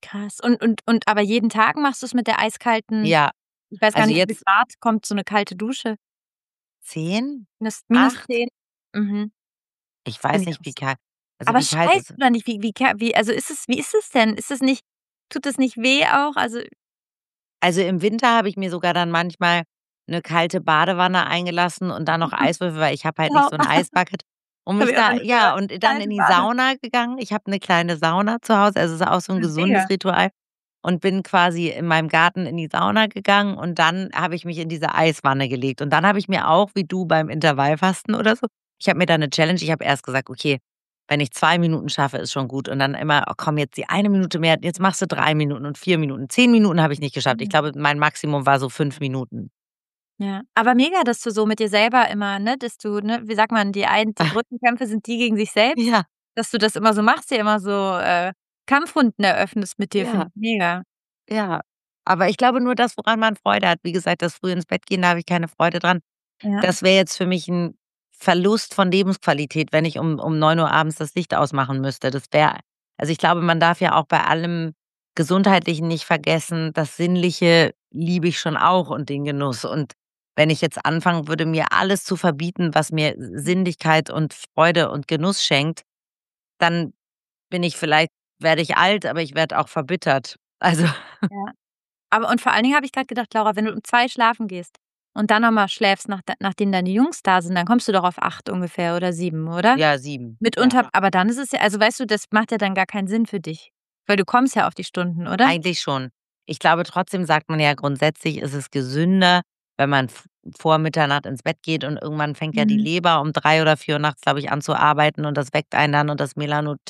Krass. Und aber jeden Tag machst du's mit der eiskalten Ja, ich weiß gar also nicht, wie viel jetzt Grad kommt so 'ne kalte Dusche? 10, Minus 8? 10? Mhm. Ich Finde weiß ich nicht, auch wie s kalt also aber wie kalt schweißt ist du da nicht? Wie also, wie ist es denn? Ist es nicht tut es nicht weh auch? Also Also, im Winter habe ich mir sogar dann manchmal 'ne kalte Badewanne eingelassen und dann noch Eiswürfel, weil ich habe halt nicht Wow, so 'n Eisbucket und habe mich ich auch noch da nicht ja, gehört. und dann Kalte in die Bade. Sauna gegangen. Ich habe 'ne kleine Sauna zu Hause, also, ist auch so 'n Ja, mega. gesundes Ritual und bin quasi in meinem Garten in die Sauna gegangen und dann habe ich mich in diese Eiswanne gelegt. Und dann habe ich mir auch, wie du beim Intervallfasten oder so ich habe mir da 'ne Challenge ich habe erst gesagt: „Okay, wenn ich 2 Minuten schaffe, ist schon gut.“ Und dann immer: „Oh komm, jetzt die eine Minute mehr, jetzt machst du 3 Minuten und 4 Minuten.“ 10 Minuten habe ich nicht geschafft. Ich glaube, Mhm. mein Maximum war so 5 Minuten. Ja, aber mega, dass du so mit dir selber immer, ne, dass du, ne, wie sagt man, die größten Kämpfe sind die gegen sich selbst, Ja, dass du das immer so machst, dir immer so, Kampfrunden eröffnest mit dir, finde ja, ich mega. ja. Aber ich glaube nur das, woran man Freude hat. Wie gesagt, das früh ins Bett gehen, da habe ich keine Freude dran. Ja, Das wäre jetzt für mich 'n Verlust von Lebensqualität, wenn ich um 9 Uhr abends das Licht ausmachen müsste. Das wäre also, ich glaube, man darf ja auch bei allem Gesundheitlichen nicht vergessen, das Sinnliche liebe ich schon auch und den Genuss. Und wenn ich jetzt anfangen würde, mir alles zu verbieten, was mir Sinnlichkeit und Freude und Genuss schenkt, dann bin ich vielleicht werde ich alt, aber ich werde auch verbittert. Also ja. Aber und vor allen Dingen habe ich grad gedacht, Laura, wenn du um 2 schlafen gehst und dann noch mal schläfst, nachdem deine Jungs da sind, dann kommst du doch auf 8 ungefähr oder 7, oder? ja, 7. Ja. Mitunter aber dann ist es ja also, weißt du, das macht ja dann gar keinen Sinn für dich, weil du kommst ja auf die Stunden, oder? Eigentlich schon. Ich glaube, trotzdem sagt man ja grundsätzlich ist es gesünder, wenn man vor Mitternacht ins Bett geht und irgendwann fängt ja die Mhm. Leber um 3 oder 4 Uhr nachts, glaube ich, an zu arbeiten und das weckt einen dann und das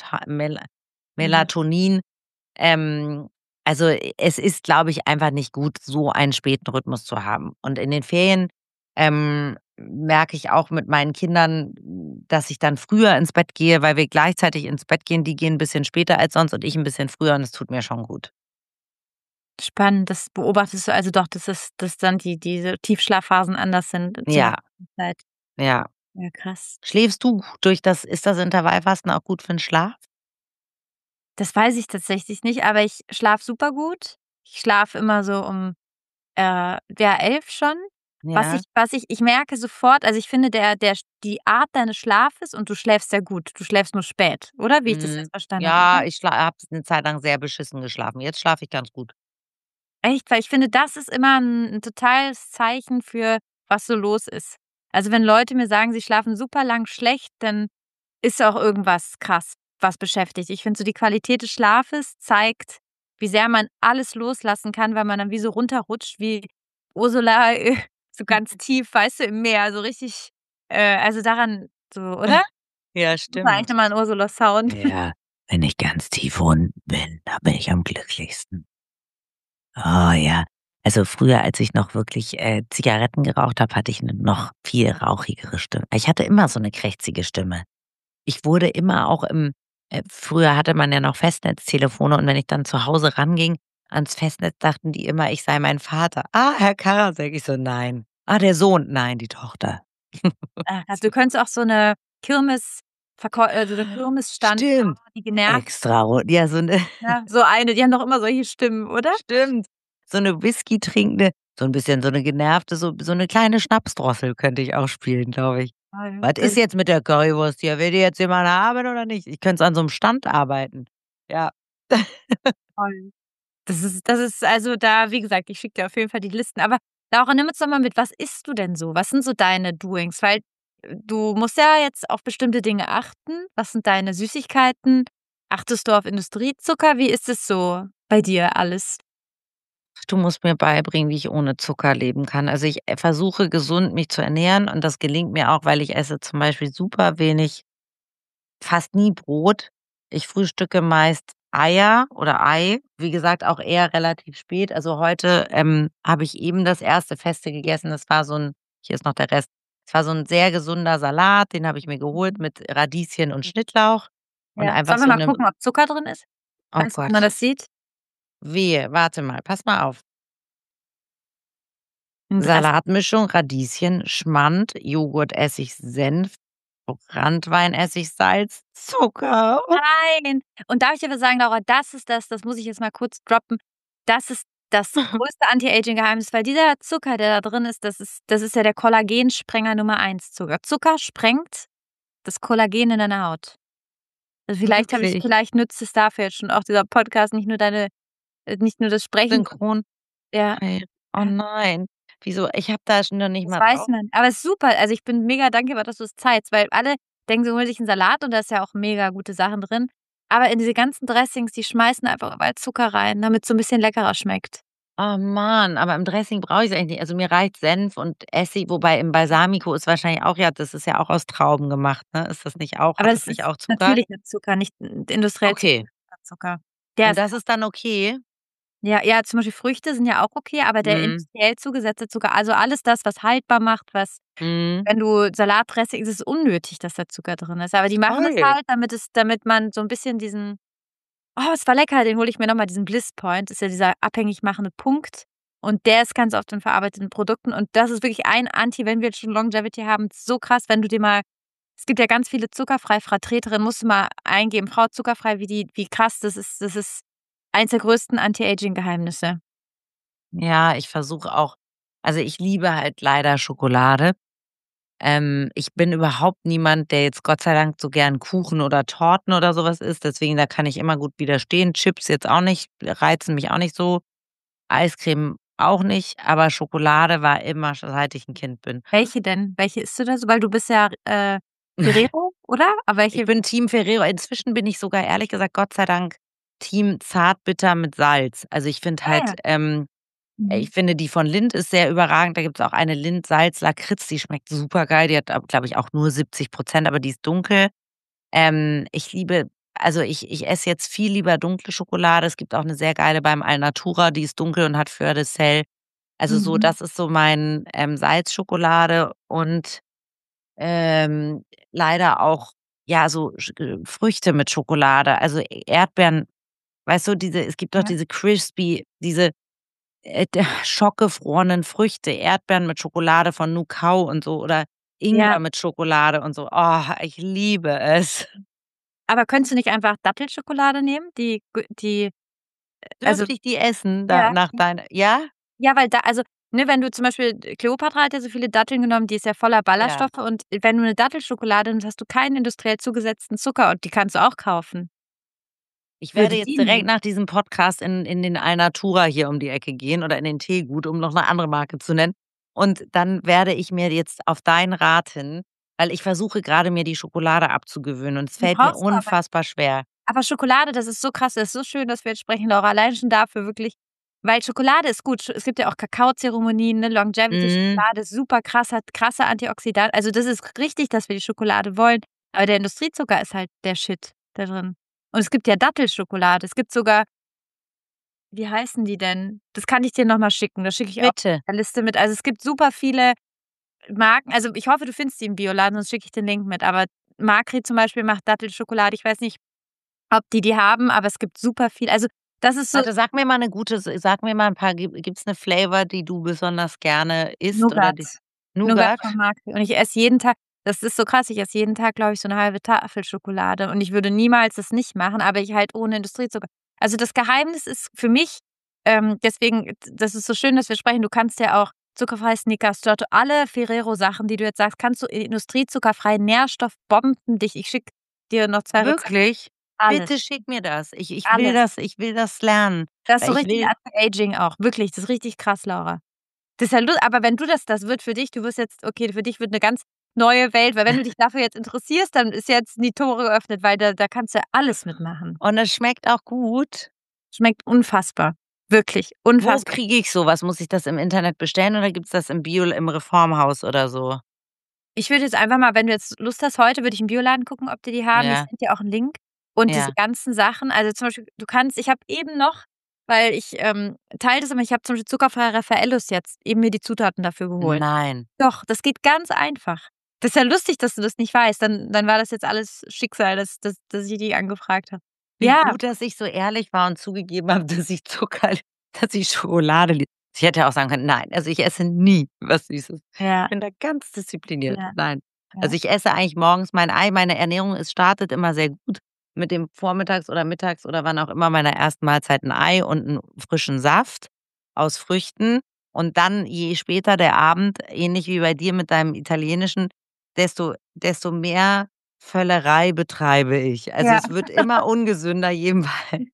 Melatonin. Melatonin. Ähm, also, es ist, glaube ich, einfach nicht gut, so einen späten Rhythmus zu haben. Und in den Ferien, merke ich auch mit meinen Kindern, dass ich dann früher ins Bett gehe, weil wir gleichzeitig ins Bett gehen. Die gehen 'n bisschen später als sonst und ich 'n bisschen früher und es tut mir schon gut. Spannend, das beobachtest du also doch, dass dann diese Tiefschlafphasen anders sind zur Ja, Zeit. ja. Ja, krass. Schläfst du gut durch das ist das Intervallfasten auch gut für 'n Schlaf? Das weiß ich tatsächlich nicht, aber ich schlafe super gut. Ich schlafe immer so um, ja, 11 schon. Ja. Ich merke sofort also, ich finde die Art deines Schlafes und du schläfst sehr gut. Du schläfst nur spät, oder? Wie ich das jetzt Mhm. verstanden habe, Ja, oder? ich habe 'ne Zeit lang sehr beschissen geschlafen. Jetzt schlafe ich ganz gut. Echt? Weil ich finde, das ist immer 'n totales Zeichen für was so los ist. Also, wenn Leute mir sagen, sie schlafen super lang schlecht, dann ist auch irgendwas krass, was beschäftigt. Ich finde so, die Qualität des Schlafes zeigt, wie sehr man alles loslassen kann, weil man dann wie so runterrutscht wie Ursula, so ganz tief, weißt du, im Meer, so richtig, also daran so, oder? Ja, Muss man eigentlich stimmt. noch mal 'n Ursula-Sound. Ja, wenn ich ganz tief unten bin, da bin ich am glücklichsten. Oh ja. Also, früher, als ich noch wirklich, Zigaretten geraucht habe, hatte ich 'ne noch viel rauchigere Stimme. Ich hatte immer so 'ne krächzige Stimme. Ich wurde immer auch im früher hatte man ja noch Festnetztelefone und wenn ich dann zu Hause ranging ans Festnetz, dachten die immer, ich sei mein Vater. „Ah, Herr Karasek.“ Ich so: „Nein.“ „Ah, der Sohn.“ „Nein, die Tochter.“ Also, du könntest auch so 'ne so 'ne Kirmesstandfrau, Stimmt. die genervt Extra rot ja, so 'ne ja, so eine, die haben doch immer solche Stimmen, oder? stimmt. So 'ne Whisky trinkende, so 'n bisschen so 'ne genervte, so 'ne kleine Schnapsdrossel könnte ich auch spielen, glaube ich. Toll. „Was ist jetzt mit der Currywurst hier? Will die jetzt jemand haben oder nicht?“ Ich könnte so an so 'nem Stand arbeiten. Ja. Toll. Das ist also da wie gesagt, ich schicke dir auf jeden Fall die Listen. Aber Laura, nimm uns doch mal mit, was isst du denn so? Was sind so deine Doings? Weil, du musst ja jetzt auf bestimmte Dinge achten. Was sind deine Süßigkeiten? Achtest du auf Industriezucker? Wie ist es so bei dir alles? Du musst mir beibringen, wie ich ohne Zucker leben kann. Also, ich, versuche gesund mich zu ernähren und das gelingt mir auch, weil ich esse zum Beispiel super wenig fast nie Brot. Ich frühstücke meist Eier oder Ei, wie gesagt, auch eher relativ spät. Also, heute, habe ich eben das erste Feste gegessen. Das war so 'n hier ist noch der Rest. Es war so 'n sehr gesunder Salat, den habe ich mir geholt mit Radieschen und Schnittlauch und Ja. einfach Sollen wir so mal 'ne gucken, ob Zucker drin ist? oh Weißt du, ob man Gott, das sieht? wehe, warte mal, pass mal auf. Im Dressing. Salatmischung, Radieschen, Schmand, Joghurt, Essig, Senf. Branntwein, Essig, Salz, Zucker. Nein. Und darf ich dir was sagen, Laura, das muss ich jetzt mal kurz droppen. Das ist das größte Anti-Aging-Geheimnis, weil dieser Zucker, der da drin ist, das ist ja der Kollagensprenger Nummer 1 Zucker. Zucker sprengt das Kollagen in deiner Haut. Also, Wirklich? vielleicht nützt es dafür jetzt schon auch dieser Podcast, nicht nur das Sprechen. Synchron. Ja, Hey. Oh ja, nein. Wieso? Ich habe da schon noch nicht das mal weiß drauf. man. Aber es ist super. Also, ich bin mega dankbar, dass du's zeigst, weil alle denken, sie holen sich 'n Salat und da ist ja auch mega gute Sachen drin. Aber in diese ganzen Dressings, die schmeißen einfach überall Zucker rein, damit's so 'n bisschen leckerer schmeckt. Oh Mann, aber im Dressing brauche ich's eigentlich nicht. Also, mir reicht Senf und Essig, wobei im Balsamico ist wahrscheinlich auch das ist ja auch aus Trauben gemacht, ne? Ist das nicht auch Aber hat das es nicht ist auch Zucker? natürlicher Zucker, nicht industriell Okay. zugesetzter Zucker. Der Und ist das ist dann okay? Ja, ja, zum Beispiel Früchte sind ja auch okay, aber der Mhm. industriell zugesetzte Zucker, also alles das, was haltbar macht, was Mhm. wenn du Salatdressing, es ist unnötig, dass da Zucker drin ist, aber die machen es Toll. halt, damit man so 'n bisschen diesen: „Oh, es war lecker, den hole ich mir noch mal“, diesen Bliss Point, ist ja dieser abhängig machende Punkt und der ist ganz oft in verarbeiteten Produkten und das ist wirklich ein Anti, wenn wir jetzt schon Longevity haben, so krass, wenn du dir mal es gibt ja ganz viele zuckerfrei-Vertreterinnen, musst du mal eingeben, Frau zuckerfrei, wie krass das ist eins der größten Anti-Aging-Geheimnisse. Ja, ich versuche auch also, ich liebe halt leider Schokolade. Ich bin überhaupt niemand, der jetzt Gott sei Dank so gern Kuchen oder Torten oder so was isst, deswegen da kann ich immer gut widerstehen. Chips jetzt auch nicht, reizen mich auch nicht so, Eiscreme auch nicht, aber Schokolade war immer schon seit ich 'n Kind bin. Welche denn? Welche isst du da so? Weil du bist ja, Ferrero, oder? Aber Ich welche bin Team Ferrero. Inzwischen bin ich sogar ehrlich gesagt, Gott sei Dank, Team Zartbitter mit Salz. Also, ich finde ah halt, ja. Mhm. ich finde die von Lindt ist sehr überragend. Da gibt's auch eine Lindt Salz-Lakritz, die schmeckt supergeil. Die hat, glaube ich, auch nur 70%, aber die ist dunkel. Ich liebe also, ich esse jetzt viel lieber dunkle Schokolade. Es gibt auch 'ne sehr geile beim Alnatura, die ist dunkel und hat Fleur de Sel. Also, so Mhm. das ist so mein, Salzschokolade und, ähm, leider auch, ja, so Früchte mit Schokolade. Also, Erdbeeren weißt du, es gibt doch Ja. diese crispy diese schockgefrorenen Früchte, Erdbeeren mit Schokolade von Nukau und so oder Ja. Ingwer mit Schokolade und so. Oh, ich liebe es. Aber könntest du nicht einfach Dattelschokolade nehmen? Also Dürfte ich die essen da ja. nach deiner ja? Ja, weil also, ne, wenn du zum Beispiel Kleopatra hat ja so viele Datteln genommen, die ist ja voller Ja. Ballaststoffe und wenn du 'ne Dattelschokolade nimmst, hast du keinen industriell zugesetzten Zucker und die kannst du auch kaufen. Ich werde Würde jetzt die direkt nehmen. nach diesem Podcast in den Alnatura hier um die Ecke gehen oder in den Teegut, um noch 'ne andere Marke zu nennen. Und dann werde ich mir jetzt auf deinen Rat hin weil ich versuche grade, mir die Schokolade abzugewöhnen und es Die fällt mir brauchst du unfassbar schwer. aber Schokolade, das ist so krass, das ist so schön, dass wir jetzt sprechen, Laura, allein schon dafür wirklich weil Schokolade ist gut. Es gibt ja auch Kakaozeremonien, ne, Mhm. Longevity-Schokolade, super krass, hat krasse Antioxidantien. Also, das ist richtig, dass wir die Schokolade wollen, aber der Industriezucker ist halt der Shit da drin. Und es gibt ja Dattelschokolade. Es gibt sogar wie heißen die denn? Das kann ich dir noch mal schicken. Das schicke ich auch Bitte. in der Liste mit. Also, es gibt super viele Marken. Also, ich hoffe, du findest die im Bioladen, sonst schicke ich den Link mit. Aber Makri zum Beispiel macht Dattelschokolade. Ich weiß nicht, ob die haben, aber es gibt super viel. Also, das ist so Warte, sag mir mal 'ne gute sag mir mal 'n paar gibt's 'ne Flavor, die du besonders gerne isst oder Nougat. die Nougat von Nougat? Makri. Und ich esse jeden Tag das ist so krass, ich esse jeden Tag, glaube ich, so 'ne halbe Tafel Schokolade und ich würde niemals das nicht machen, aber ich halt ohne Industriezucker. Also, das Geheimnis ist für mich deswegen das ist so schön, dass wir sprechen, du kannst ja auch zuckerfrei Snickers, Giotto, alle Ferrero-Sachen, die du jetzt sagst, kannst du industriezuckerfrei, nährstoffbomben dich ich schicke dir noch 2 Rezepte. Wirklich? Alles, Bitte schick mir das. alles. Ich will das lernen, Das ist so weil ich richtig will Anti-Aging auch, wirklich, das ist richtig krass, Laura. Das ist ja aber wenn du das wird für dich du wirst jetzt okay, für dich wird 'ne ganz neue Welt, weil wenn du dich dafür jetzt interessierst, dann ist jetzt die Tore geöffnet, weil da kannst du ja alles mitmachen. und es schmeckt auch gut? Schmeckt unfassbar, wirklich Wo unfassbar. kriege ich so was? Muss ich das im Internet bestellen oder gibt's das im Reformhaus oder so? Ich würde jetzt einfach mal wenn du jetzt Lust hast, heute würde ich im Bioladen gucken, ob die haben. Ich Ja, sende dir auch 'n Link und diese ja. ganzen Sachen also, zum Beispiel, du kannst ich habe eben noch weil ich, teile das immer ich habe zum Beispiel zuckerfreie Raffaellos jetzt eben mir die Zutaten dafür geholt. Nein. Doch, das geht ganz einfach. Das ist ja lustig, dass du das nicht weißt. Dann war das jetzt alles Schicksal, dass ich dich angefragt habe. Wie Ja, gut, dass ich so ehrlich war und zugegeben habe, dass ich Schokolade liebe. Ich hätte ja auch sagen können: „Nein, also ich esse nie was Süßes.“ Ich ja, bin da ganz diszipliniert. ja. Nein. Ja. Also, ich esse eigentlich morgens mein Ei. Meine Ernährung startet immer sehr gut mit dem vormittags oder mittags oder wann auch immer meiner ersten Mahlzeit 'n Ei und 'n frischen Saft aus Früchten. Und dann, je später der Abend, ähnlich wie bei dir mit deinem Italienischen, desto mehr Völlerei betreibe ich. Also, Ja. es wird immer ungesünder jedenfalls.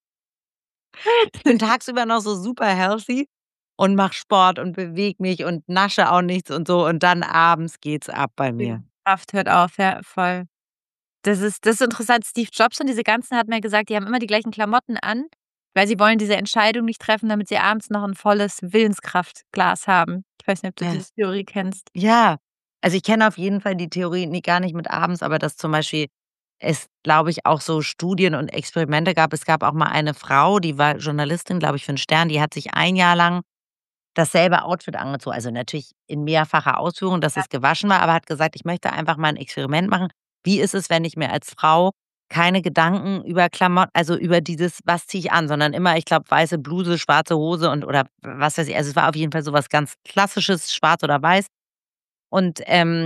Ich bin tagsüber noch so super healthy und mache Sport und bewege mich und nasche auch nichts und so und dann abends geht's ab bei mir. Die Kraft hört auf, ja, voll. Das ist interessant. Steve Jobs und diese ganzen hat mir gesagt, die haben immer die gleichen Klamotten an, weil sie wollen diese Entscheidung nicht treffen, damit sie abends noch 'n volles Willenskraftglas haben. Ich weiß nicht, ob du Ja. diese Theorie kennst. Ja, also ich kenne auf jeden Fall die Theorie, ne, gar nicht mit abends, aber dass zum Beispiel es, glaube ich, auch so Studien und Experimente gab. Es gab auch mal eine Frau, die war Journalistin, glaube ich, für 'n Stern, die hat sich ein Jahr lang dasselbe Outfit angezogen, also natürlich in mehrfacher Ausführung, dass Ja, es gewaschen war, aber hat gesagt: „Ich möchte einfach mal 'n Experiment machen. Wie ist es, wenn ich mir als Frau keine Gedanken über also über dieses: „Was ziehe ich an?“, sondern immer, ich glaube, weiße Bluse, schwarze Hose und oder was weiß ich. Also, es war auf jeden Fall so was ganz Klassisches, schwarz oder weiß. Und,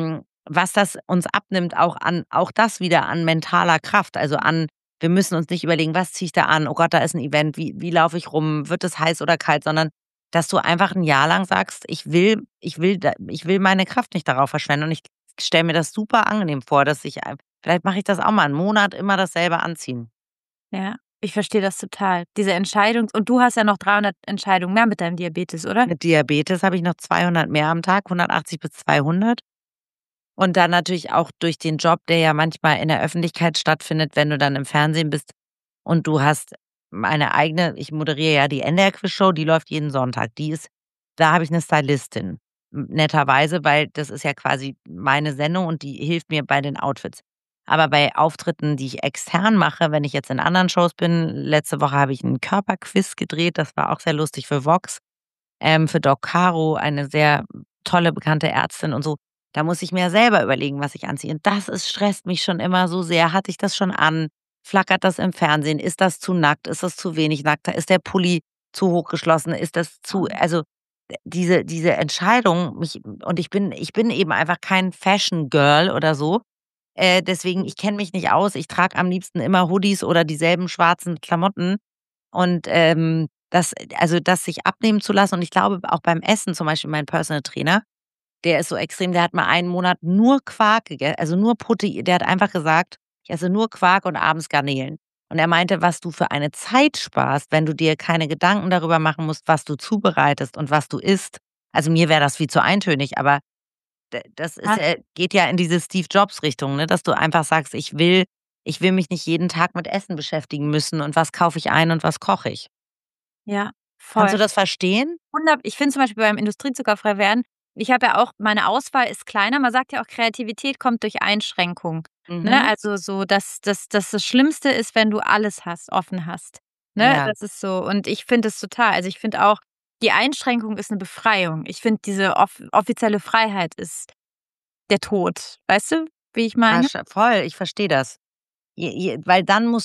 was das uns abnimmt, auch das wieder an mentaler Kraft, also an wir müssen uns nicht überlegen: „Was ziehe ich da an? Oh Gott, da ist 'n Event. Wie laufe ich rum? Wird es heiß oder kalt?“, sondern dass du einfach 'n Jahr lang sagst: „Ich will meine Kraft nicht darauf verschwenden.“ Und ich stelle mir das super angenehm vor, dass ich vielleicht mache ich das auch mal 'n Monat immer dasselbe anziehen. ja. Ich verstehe das total. Diese Entscheidung und du hast ja noch 300 Entscheidungen mehr mit deinem Diabetes, oder? Mit Diabetes habe ich noch 200 mehr am Tag, 180 bis 200. Und dann natürlich auch durch den Job, der ja manchmal in der Öffentlichkeit stattfindet, wenn du dann im Fernsehen bist und du hast meine eigene ich moderiere ja die NDR-Quizshow, die läuft jeden Sonntag. Da habe ich 'ne Stylistin, netterweise, weil das ist ja quasi meine Sendung und die hilft mir bei den Outfits. Aber bei Auftritten, die ich extern mache, wenn ich jetzt in anderen Shows bin letzte Woche habe ich 'n Körperquiz gedreht, das war auch sehr lustig für Vox, für Doc Caro, eine sehr tolle bekannte Ärztin und so. Da muss ich mir selber überlegen, was ich anziehe. Und das stresst mich schon immer so sehr. Hatte ich das schon an? Flackert das im Fernsehen? Ist das zu nackt? Ist das zu wenig nackt? Ist der Pulli zu hoch geschlossen? Ist das zu also, diese Entscheidung, ich bin eben einfach kein Fashion Girl oder so. Deswegen, ich kenne mich nicht aus. Ich trage am liebsten immer Hoodies oder dieselben schwarzen Klamotten. Und, das sich abnehmen zu lassen und ich glaube auch beim Essen, zum Beispiel mein Personal Trainer, der ist so extrem, der hat mal einen Monat nur Quark also nur der hat einfach gesagt: „Ich esse nur Quark und abends Garnelen.“ Und er meinte, was du für eine Zeit sparst, wenn du dir keine Gedanken darüber machen musst, was du zubereitest und was du isst. Also, mir wäre das viel zu eintönig, aber das ist geht ja in diese Steve Jobs Richtung, ne, dass du einfach sagst: „Ich will mich nicht jeden Tag mit Essen beschäftigen müssen und was kaufe ich ein und was koche ich?“ Ja, Kannst voll. du das verstehen? Ich finde zum Beispiel beim Industriezuckerfrei werden ich habe ja auch meine Auswahl ist kleiner. Man sagt ja auch, Kreativität kommt durch Einschränkung, ne? Mhm. Also, so, das Schlimmste ist, wenn du alles hast offen hast, ne? Ja. Das ist so und ich finde es total also, ich finde auch, die Einschränkung ist 'ne Befreiung. Ich finde, diese offizielle Freiheit ist der Tod. Weißt du, wie ich meine? Voll, ich verstehe das. Weil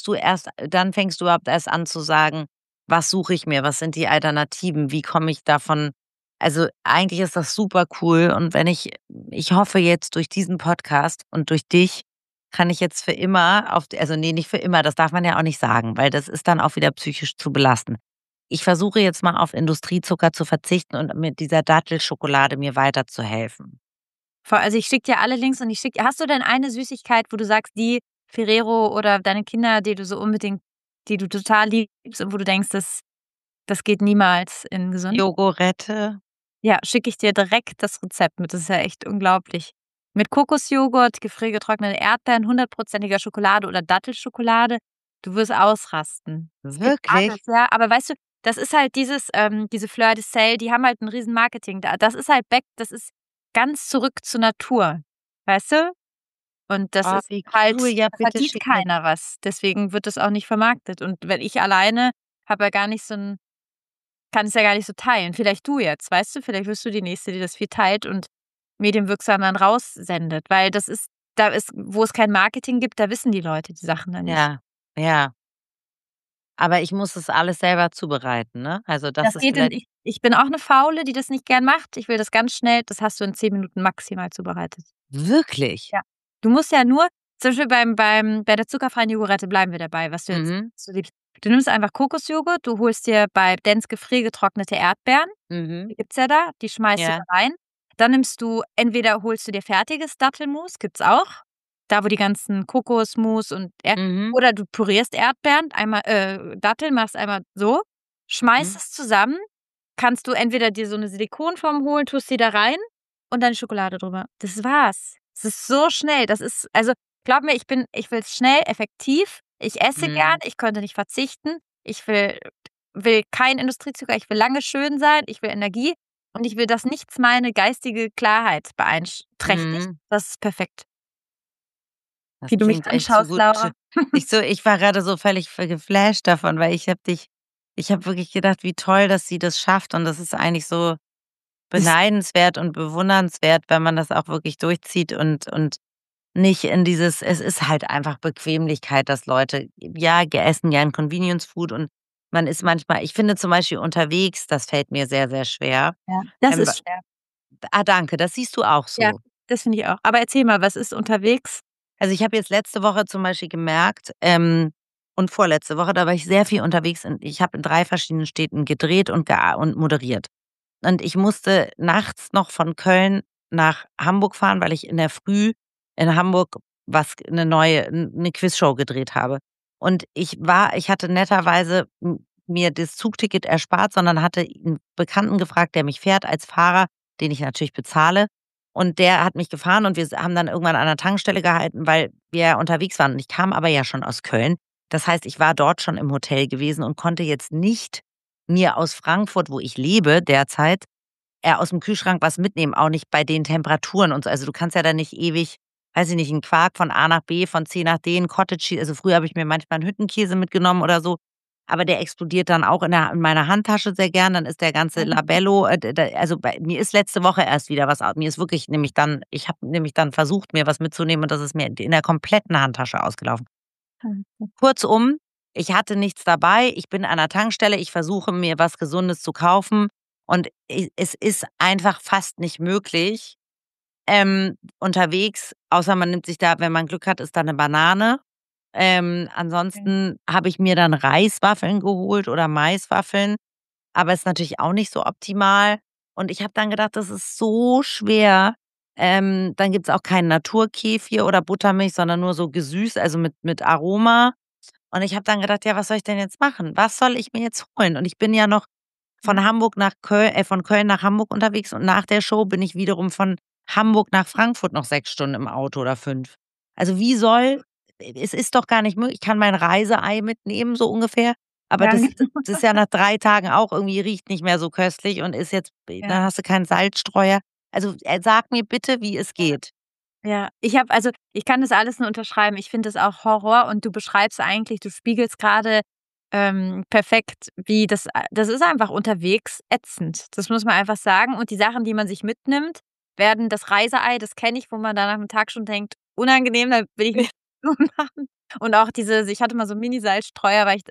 dann fängst du überhaupt erst an zu sagen: „Was suche ich mir? Was sind die Alternativen? Wie komme ich davon?“ Also, eigentlich ist das super cool und wenn ich hoffe jetzt durch diesen Podcast und durch dich kann ich jetzt für immer also, ne, nicht für immer, das darf man ja auch nicht sagen, weil das ist dann auch wieder psychisch zu belastend. Ich versuche jetzt mal auf Industriezucker zu verzichten und mit dieser Dattelschokolade mir weiterzuhelfen. Voll, also, ich schicke dir alle Links und ich schicke hast du denn eine Süßigkeit, wo du sagst, die Ferrero oder deine Kinder, die du total liebst und wo du denkst, das geht niemals in gesund? Yogurette. Ja, schicke ich dir direkt das Rezept mit. Das ist ja echt unglaublich. Mit Kokosjoghurt, gefriergetrocknete Erdbeeren, 100%iger Schokolade oder Dattelschokolade. Du wirst ausrasten. Es gibt alles, Wirklich? ja. Aber weißt du, das ist halt diese Fleur de Sel, die haben halt 'n riesen Marketing da. Das ist ganz zurück zur Natur, weißt du? Und das Oh, ist wie halt cool. Ja, da bitte verdient schick mir keiner was. Deswegen wird das auch nicht vermarktet. Und wenn ich alleine habe ja gar nicht so 'n kann es ja gar nicht so teilen. Vielleicht du jetzt, weißt du? Vielleicht wirst du die Nächste, die das viel teilt und medienwirksam dann raussendet, weil wo es kein Marketing gibt, da wissen die Leute die Sachen dann nicht. ja, ja. Aber ich muss es alles selber zubereiten, ne? Also, das Das ist geht in vielleicht ich bin auch 'ne Faule, die das nicht gern macht. Ich will das ganz schnell, das hast du in 10 Minuten maximal zubereitet. wirklich? Ja. Du musst ja nur zum Beispiel bei der zuckerfreien Yogurette bleiben wir dabei, Mhm, was du liebst. Du nimmst einfach Kokosjoghurt, du holst dir bei Dents gefriergetrocknete Erdbeeren, mhm, die gibt's ja da, die schmeißt du ja, da rein. Dann nimmst du entweder holst du dir fertiges Dattelmus, gibt's auch, da wo die ganzen Kokosmus und mhm, oder du pürierst Erdbeeren, einmal Datteln, machst einmal so, schmeißt mhm, es zusammen, kannst du entweder dir so 'ne Silikonform holen, tust die da rein und dann Schokolade drüber. Das war's. Es ist so schnell. Das ist also, glaub mir, ich will's schnell, effektiv. Ich esse gern, mhm, ich könnte nicht verzichten. Ich will keinen Industriezucker, ich will lange schön sein, ich will Energie und ich will, dass nichts meine geistige Klarheit beeinträchtigt. mhm. Das ist perfekt. Das Wie du mich klingt echt so anschaust, gut. Laura. Ich war grade so völlig geflasht davon, weil ich habe wirklich gedacht, wie toll, dass sie das schafft und das ist eigentlich so Das beneidenswert und bewundernswert, wenn man das auch wirklich durchzieht und nicht in dieses es ist halt einfach Bequemlichkeit, dass Leute ja, essen gern Convenience Food und man ist manchmal ich finde zum Beispiel unterwegs, das fällt mir sehr, sehr schwer. ja, das Ähm, ist schwer. danke, das siehst du auch Ja, so. das finde ich auch. Aber erzähl mal, was ist unterwegs? Also, ich habe jetzt letzte Woche zum Beispiel gemerkt, und vorletzte Woche, da war ich sehr viel unterwegs und ich habe in 3 verschiedenen Städten gedreht und moderiert. Und ich musste nachts noch von Köln nach Hamburg fahren, weil ich in der Früh in Hamburg eine Quizshow gedreht habe. Und ich hatte netterweise mir das Zugticket erspart, sondern hatte 'n Bekannten gefragt, der mich fährt als Fahrer, den ich natürlich bezahle. Und der hat mich gefahren und wir haben dann irgendwann an 'ner Tankstelle gehalten, weil wir ja unterwegs waren. Und ich kam aber ja schon aus Köln. Das heißt, ich war dort schon im Hotel gewesen und konnte jetzt nicht mir aus Frankfurt, wo ich lebe derzeit, aus'm Kühlschrank was mitnehmen, auch nicht bei den Temperaturen und so. Also, du kannst ja da nicht ewig, weiß ich nicht, 'n Quark von A nach B, von C nach D, 'n Cottage Cheese also, früher habe ich mir manchmal 'n Hüttenkäse mitgenommen oder so, aber der explodiert dann auch in meiner Handtasche sehr gern. Dann ist der ganze Labello, d d also, bei mir ist letzte Woche erst wieder was mir ist wirklich nämlich dann ich habe nämlich dann versucht, mir was mitzunehmen und das ist mir in der kompletten Handtasche ausgelaufen. Kurzum, ich hatte nichts dabei. Ich bin an der Tankstelle. Ich versuche, mir was Gesundes zu kaufen. Und es ist einfach fast nicht möglich, unterwegs, außer man nimmt sich da, wenn man Glück hat, ist da eine Banane. Okay. Ansonsten habe ich mir dann Reiswaffeln geholt oder Maiswaffeln, aber ist natürlich auch nicht so optimal. Und ich habe dann gedacht, das ist so schwer. Dann gibt's auch keinen Naturkefir oder Buttermilch, sondern nur so gesüßt, also mit Aroma. Und ich habe dann gedacht: „Ja, was soll ich denn jetzt machen? Was soll ich mir jetzt holen?“ Und ich bin ja noch Ja, von Köln nach Hamburg unterwegs und nach der Show bin ich wiederum von Hamburg nach Frankfurt noch 6 Stunden im Auto oder 5. Also, wie soll es ist doch gar nicht möglich. Ich kann mein Reiseei mitnehmen, so ungefähr, aber ja, das ist ja nach 3 Tagen auch irgendwie riecht nicht mehr so köstlich und ist jetzt ja. dann hast du keinen Salzstreuer. Also, sag mir bitte, wie es geht. Ja, ich kann das alles nur unterschreiben. Ich finde das auch Horror und du beschreibst eigentlich, du spiegelst grade, perfekt, wie das ist einfach unterwegs ätzend. Das muss man einfach sagen. Und die Sachen, die man sich mitnimmt, werden das Reiseei, das kenne ich, wo man dann nach 'nem Tag schon denkt: „Unangenehm, da will ich nicht machen.“ Und auch ich hatte mal so 'n Mini-Salzstreuer, weil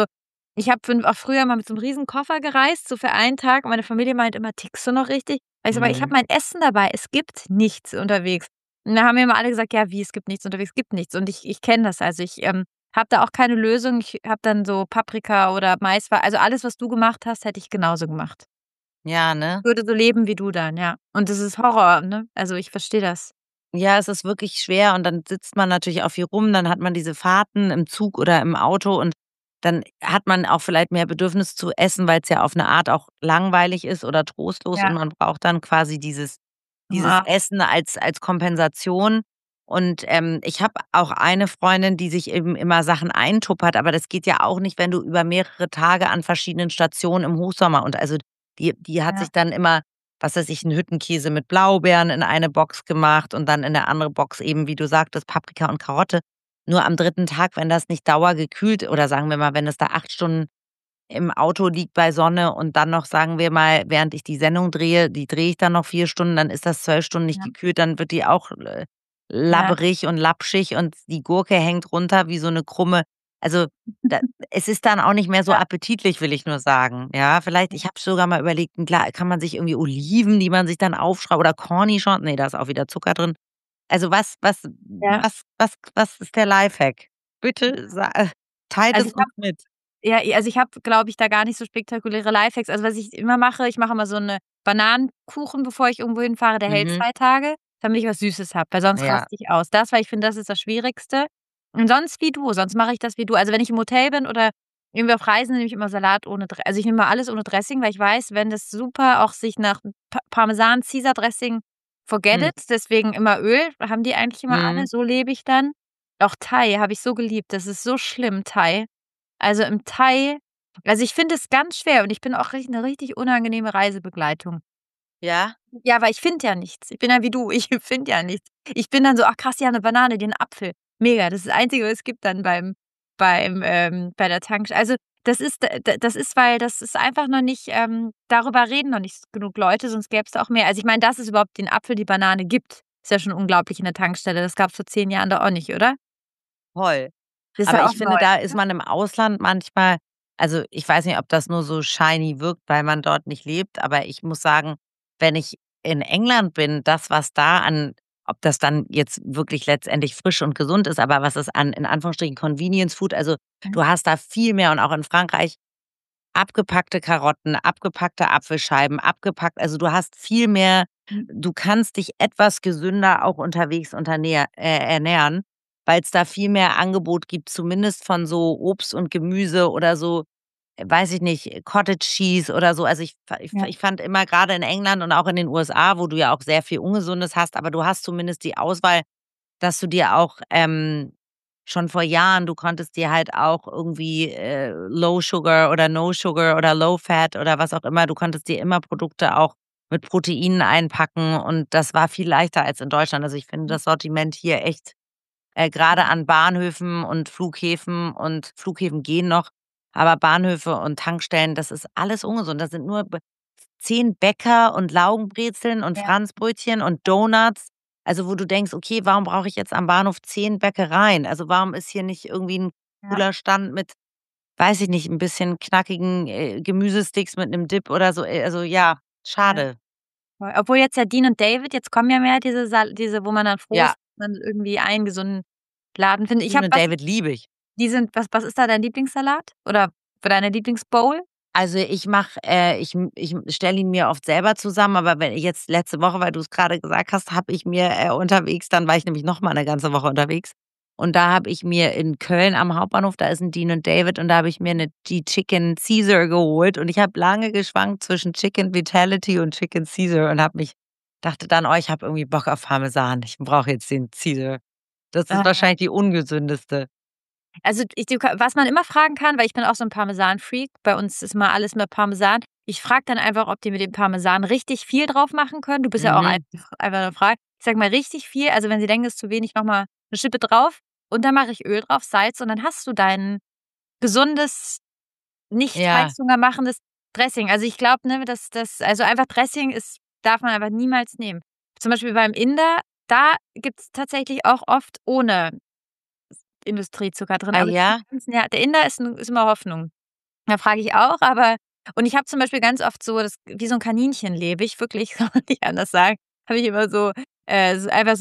ich habe auch früher mal mit so 'nem riesen Koffer gereist, so für einen Tag. Und meine Familie meint immer: „Tickst du noch richtig?“ Weil ich so: „Aber ich habe Mhm. mein Essen dabei. Es gibt nichts unterwegs.“ Und da haben mir immer alle gesagt: „Ja, wie, es gibt nichts unterwegs?“ Es gibt nichts. Und ich kenne das. Also, ich, habe da auch keine Lösung. Ich habe dann so Paprika oder also alles, was du gemacht hast, hätte ich genauso gemacht. Ja, ne? Würde so leben wie du dann, ja. Und das ist Horror, ne? Also, ich verstehe das. Ja, es ist wirklich schwer und dann sitzt man natürlich auch viel rum, dann hat man diese Fahrten im Zug oder im Auto und dann hat man auch vielleicht mehr Bedürfnis zu essen, weil's ja auf 'ne Art auch langweilig ist oder trostlos und Ja. man braucht dann quasi dieses Ah, Essen als Kompensation. Und, ich habe auch eine Freundin, die sich eben immer Sachen eintuppert, aber das geht ja auch nicht, wenn du über mehrere Tage an verschiedenen Stationen im Hochsommer und also, die hat ja, sich dann immer was weiß ich, 'n Hüttenkäse mit Blaubeeren in eine Box gemacht und dann in der andere Box eben, wie du sagtest, Paprika und Karotte. Nur am 3. Tag, wenn das nicht dauergekühlt oder sagen wir mal, wenn es da 8 Stunden im Auto liegt bei Sonne und dann noch, sagen wir mal, während ich die Sendung drehe, die drehe ich dann noch 4 Stunden, dann ist das 12 Stunden nicht ja, gekühlt, dann wird die auch, ja, labberig und lapschig und die Gurke hängt runter wie so 'ne Krumme. Also, da es ist dann auch nicht mehr so Ja, appetitlich, will ich nur sagen. Ja, vielleicht ich habe sogar mal überlegt, 'n Gla kann man sich irgendwie Oliven, die man sich dann aufschraubt oder Cornichons, ne, da ist auch wieder Zucker drin. Also, ja. was ist der Lifehack? Bitte teilt Also, es ich uns mit. Ja, also ich habe, glaube ich, da gar nicht so spektakuläre Lifehacks. Also, was ich immer mache, ich mache immer so 'ne Bananenkuchen, bevor ich irgendwo hinfahre, der hält Mhm. 2 Tage, damit ich was Süßes habe, weil sonst Ja, raste ich aus. Weil ich finde, das ist das Schwierigste. Und sonst wie du, sonst mache ich das wie du. Also, wenn ich im Hotel bin oder irgendwie auf Reisen, nehme ich immer Salat ohne ich nehme immer alles ohne Dressing, weil ich weiß, wenn das super auch sich nach Parmesan, Caesar Dressing, forget mhm, it. Deswegen immer Öl, haben die eigentlich immer alle. mhm. So lebe ich dann. Auch Thai habe ich so geliebt. Das ist so schlimm, Thai. Also, im Thai ich finde es ganz schwer und ich bin auch 'ne richtig unangenehme Reisebegleitung. Ja, Ja, weil ich finde ja nichts. Ich bin ja wie du, ich finde ja nichts. Ich bin dann so: „Ach krass, die haben 'ne Banane, die haben 'n Apfel. Mega, das ist das Einzige, was es gibt dann bei der Tankstelle." Also, das ist einfach noch nicht darüber reden noch nicht genug Leute, sonst gäb's da auch mehr. Also, ich meine, dass es überhaupt den Apfel, die Banane gibt, ist ja schon unglaublich in der Tankstelle. Das gab's vor 10 Jahren doch auch nicht, oder? toll. Das ist Aber ja auch ich finde, neu, da ist ne? man im Ausland manchmal also, ich weiß nicht, ob das nur so shiny wirkt, weil man dort nicht lebt, aber ich muss sagen, wenn ich in England bin, das, was da an ob das dann jetzt wirklich letztendlich frisch und gesund ist, aber was es an in Anführungsstrichen Convenience Food also, Mhm. du hast da viel mehr und auch in Frankreich abgepackte Karotten, abgepackte Apfelscheiben, also, du hast viel mehr Mhm. du kannst dich etwas gesünder auch unterwegs ernähren, weil es da viel mehr Angebot gibt, zumindest von so Obst und Gemüse oder so, weiß ich nicht, Cottage Cheese oder so. Also, Ja, ich fand immer gerade in England und auch in den USA, wo du ja auch sehr viel Ungesundes hast, aber du hast zumindest die Auswahl dass du dir auch, schon vor Jahren du konntest dir halt auch irgendwie, Low Sugar oder No Sugar oder Low Fat oder was auch immer du konntest dir immer Produkte auch mit Proteinen einpacken und das war viel leichter als in Deutschland. Also, ich finde mhm, das Sortiment hier echt, grade an Bahnhöfen und Flughäfen gehen noch, aber Bahnhöfe und Tankstellen, das ist alles ungesund. Das sind nur 10 Bäcker und Laugenbrezeln und ja, Franzbrötchen und Donuts. Also, wo du denkst: „Okay, warum brauche ich jetzt am Bahnhof 10 Bäckereien? Also, warum ist hier nicht irgendwie 'n ja, cooler Stand mit, weiß ich nicht, 'n bisschen knackigen, Gemüsesticks mit 'nem Dip oder so?“ Also, ja, ja. schade. Voll. Obwohl jetzt ja Dean und David jetzt kommen ja mehr diese, wo man dann froh Ja, ist, dass man irgendwie einen gesunden Laden findet. Ich Dean habe und David liebe ich. was ist da dein Lieblingssalat oder deine Lieblingsbowl? Also, ich stelle ihn mir oft selber zusammen, aber wenn ich jetzt letzte Woche, weil du's grade gesagt hast, habe ich mir, unterwegs dann war ich nämlich noch mal 'ne ganze Woche unterwegs und da habe ich mir in Köln am Hauptbahnhof, da ist 'n Dean und David und da habe ich mir 'ne die Chicken Caesar geholt und ich habe lange geschwankt zwischen Chicken Vitality und Chicken Caesar und habe mich dachte dann: „Oh, ich habe irgendwie Bock auf Parmesan. Ich brauche jetzt den Caesar.“ Das ist Ah. wahrscheinlich die ungesündeste. Also, was man immer fragen kann, weil ich bin auch so 'n Parmesan-Freak, bei uns ist immer alles mit Parmesan. Ich frage dann einfach, ob die mit dem Parmesan richtig viel drauf machen können. Du bist ja auch Mhm. einfach 'ne Frage. Ich sage mal richtig viel, also, wenn sie denken, es ist zu wenig, noch mal 'ne Schippe drauf und dann mache ich Öl drauf, Salz und dann hast du dein gesundes, nicht Ja. heißhungermachendes Dressing. Also, ich glaube, ne, also, einfach Dressing darf man einfach niemals nehmen. Zum Beispiel beim Inder, da gibt's tatsächlich auch oft ohne Industriezucker drin, Ah aber die ja? ganzen ja, der Inder ist immer Hoffnung. Da frage ich auch, aber und ich habe zum Beispiel ganz oft so das wie so 'n Kaninchen lebe ich wirklich, kann man nicht anders sagen, habe ich immer so einfach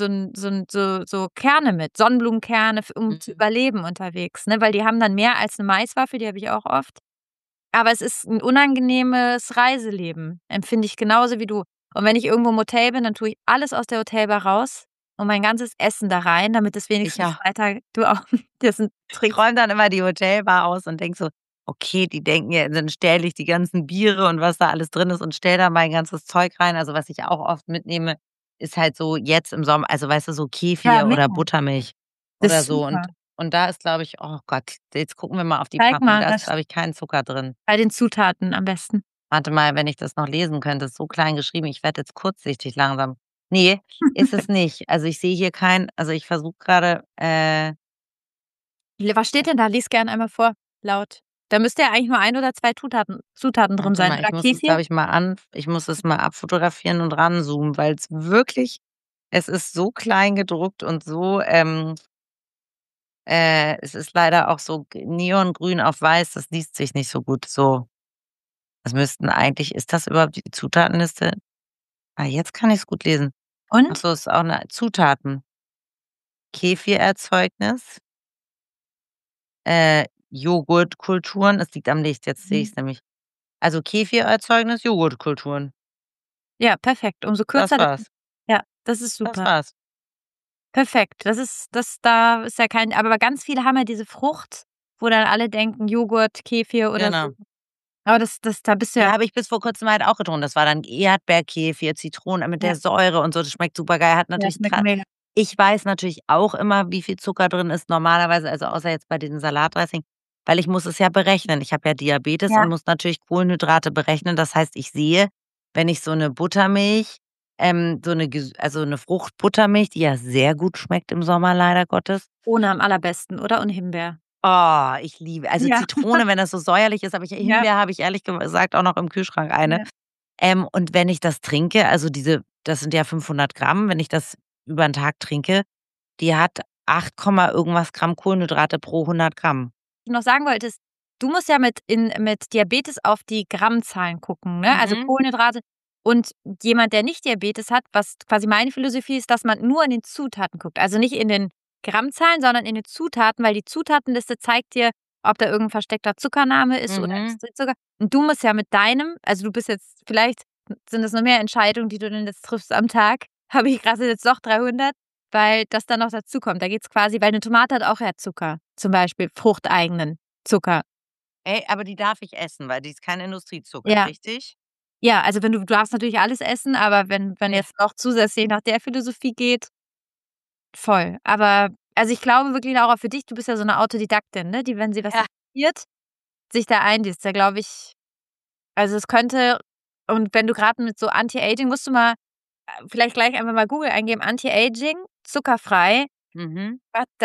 so Kerne mit, Sonnenblumenkerne, um zu Mhm. überleben unterwegs, ne? Weil die haben dann mehr als 'ne Maiswaffel, die habe ich auch oft. Aber es ist 'n unangenehmes Reiseleben, empfinde ich genauso wie du. Und wenn ich irgendwo im Hotel bin, dann tue ich alles aus der Hotelbar raus und mein ganzes Essen da rein, damit es Ich wenigstens auch. 2 Tage du auch? Das sind Ich Tricks. räume dann immer die Hotelbar aus und denke so: „Okay, die denken ja“ dann stelle ich die ganzen Biere und was da alles drin ist und stelle da mein ganzes Zeug rein. Also, was ich auch oft mitnehme, ist halt so jetzt im Sommer also, weißt du, so Ja, Kefir oder mega. Buttermilch Das oder ist so. super. Und da ist, glaube ich oh Gott, jetzt gucken wir mal auf die Zeig Packung. mal, Da ist, das glaube ich, kein Zucker drin. bei den Zutaten am besten. Warte mal, wenn ich das noch lesen könnte, ist so klein geschrieben. Ich werde jetzt kurzsichtig langsam. Ne, ist es nicht. Also, ich sehe hier also, ich versuche grade, Was steht denn da? Lies gern einmal vor, laut. Da müsste ja eigentlich nur 1 oder 2 Zutaten drin warte sein, mal, oder Kefir? ich muss es mal abfotografieren und ranzoomen, weil's wirklich es ist so klein gedruckt und so, Es ist leider auch so neongrün auf weiß, das liest sich nicht so gut. So, das müssten eigentlich ist das überhaupt die Zutatenliste? Ah, jetzt kann ich's gut lesen. Ach Und? so, ist auch 'ne Zutaten. Kefirerzeugnis, Joghurtkulturen, es liegt am Licht, jetzt sehe Mhm. ich's nämlich. Also, Kefirerzeugnis, Joghurtkulturen. Ja, perfekt. Umso Das kürzer, desto war's. ja, das ist Das super. war's. Perfekt. Da ist ja kein aber ganz viele haben ja diese Frucht, wo dann alle denken Joghurt, Kefir oder so. Genau. Aber da bist du Die ja habe ich bis vor Kurzem halt auch getrunken. Das war dann Erdbeerkefir, Zitrone mit ja, der Säure und so. Das schmeckt supergeil. Hat ja, natürlich schmeckt gra mega. Ich weiß natürlich auch immer, wie viel Zucker drin ist normalerweise, also außer jetzt bei diesem Salatdressing, weil ich muss es ja berechnen. Ich habe ja Diabetes und Ja, muss natürlich Kohlenhydrate berechnen. Das heißt, ich sehe, wenn ich so 'ne Buttermilch, so 'ne also 'ne Fruchtbuttermilch, die ja sehr gut schmeckt im Sommer leider Gottes. ohne am allerbesten, oder? Und Himbeer. Oh, ich liebe also Ja, Zitrone, wenn das so säuerlich ist, aber ja, Himbeer habe ich ehrlich gesagt auch noch im Kühlschrank eine. ja. Und wenn ich das trinke, also das sind ja 500 Gramm, wenn ich das über 'n Tag trinke, die hat 8 irgendwas Gramm Kohlenhydrate pro 100 Gramm. Du noch sagen wolltest, du musst ja mit Diabetes auf die Grammzahlen gucken, ne? Also Mhm, Kohlenhydrate und jemand, der nicht Diabetes hat, was quasi meine Philosophie ist, dass man nur in den Zutaten guckt. Also nicht in den Grammzahlen, sondern in den Zutaten, weil die Zutatenliste zeigt dir, ob da irgendein versteckter Zuckername ist oder mhm. Industriezucker. Und du musst ja mit deinem also du bist jetzt vielleicht sind es noch mehr Entscheidungen, die du denn jetzt triffst am Tag. Habe ich gerade jetzt doch 300, weil das dann noch dazukommt. Da geht's quasi weil 'ne Tomate hat auch ja Zucker, zum Beispiel fruchteigenen Zucker. Ey, aber die darf ich essen, weil die ist kein Industriezucker, Ja. richtig? Ja, also wenn du darfst natürlich alles essen, aber wenn Ja. jetzt noch zusätzlich nach der Philosophie geht, voll. Aber also ich glaube wirklich, Laura, für dich du bist ja so 'ne Autodidaktin, ne, die, wenn sie was Ja. interessiert, sich da einliest. Da glaube ich also es könnte und wenn du grad mit so Anti-Aging musst du mal, vielleicht gleich einfach mal Google eingeben, Anti-Aging, zuckerfrei. Mhm.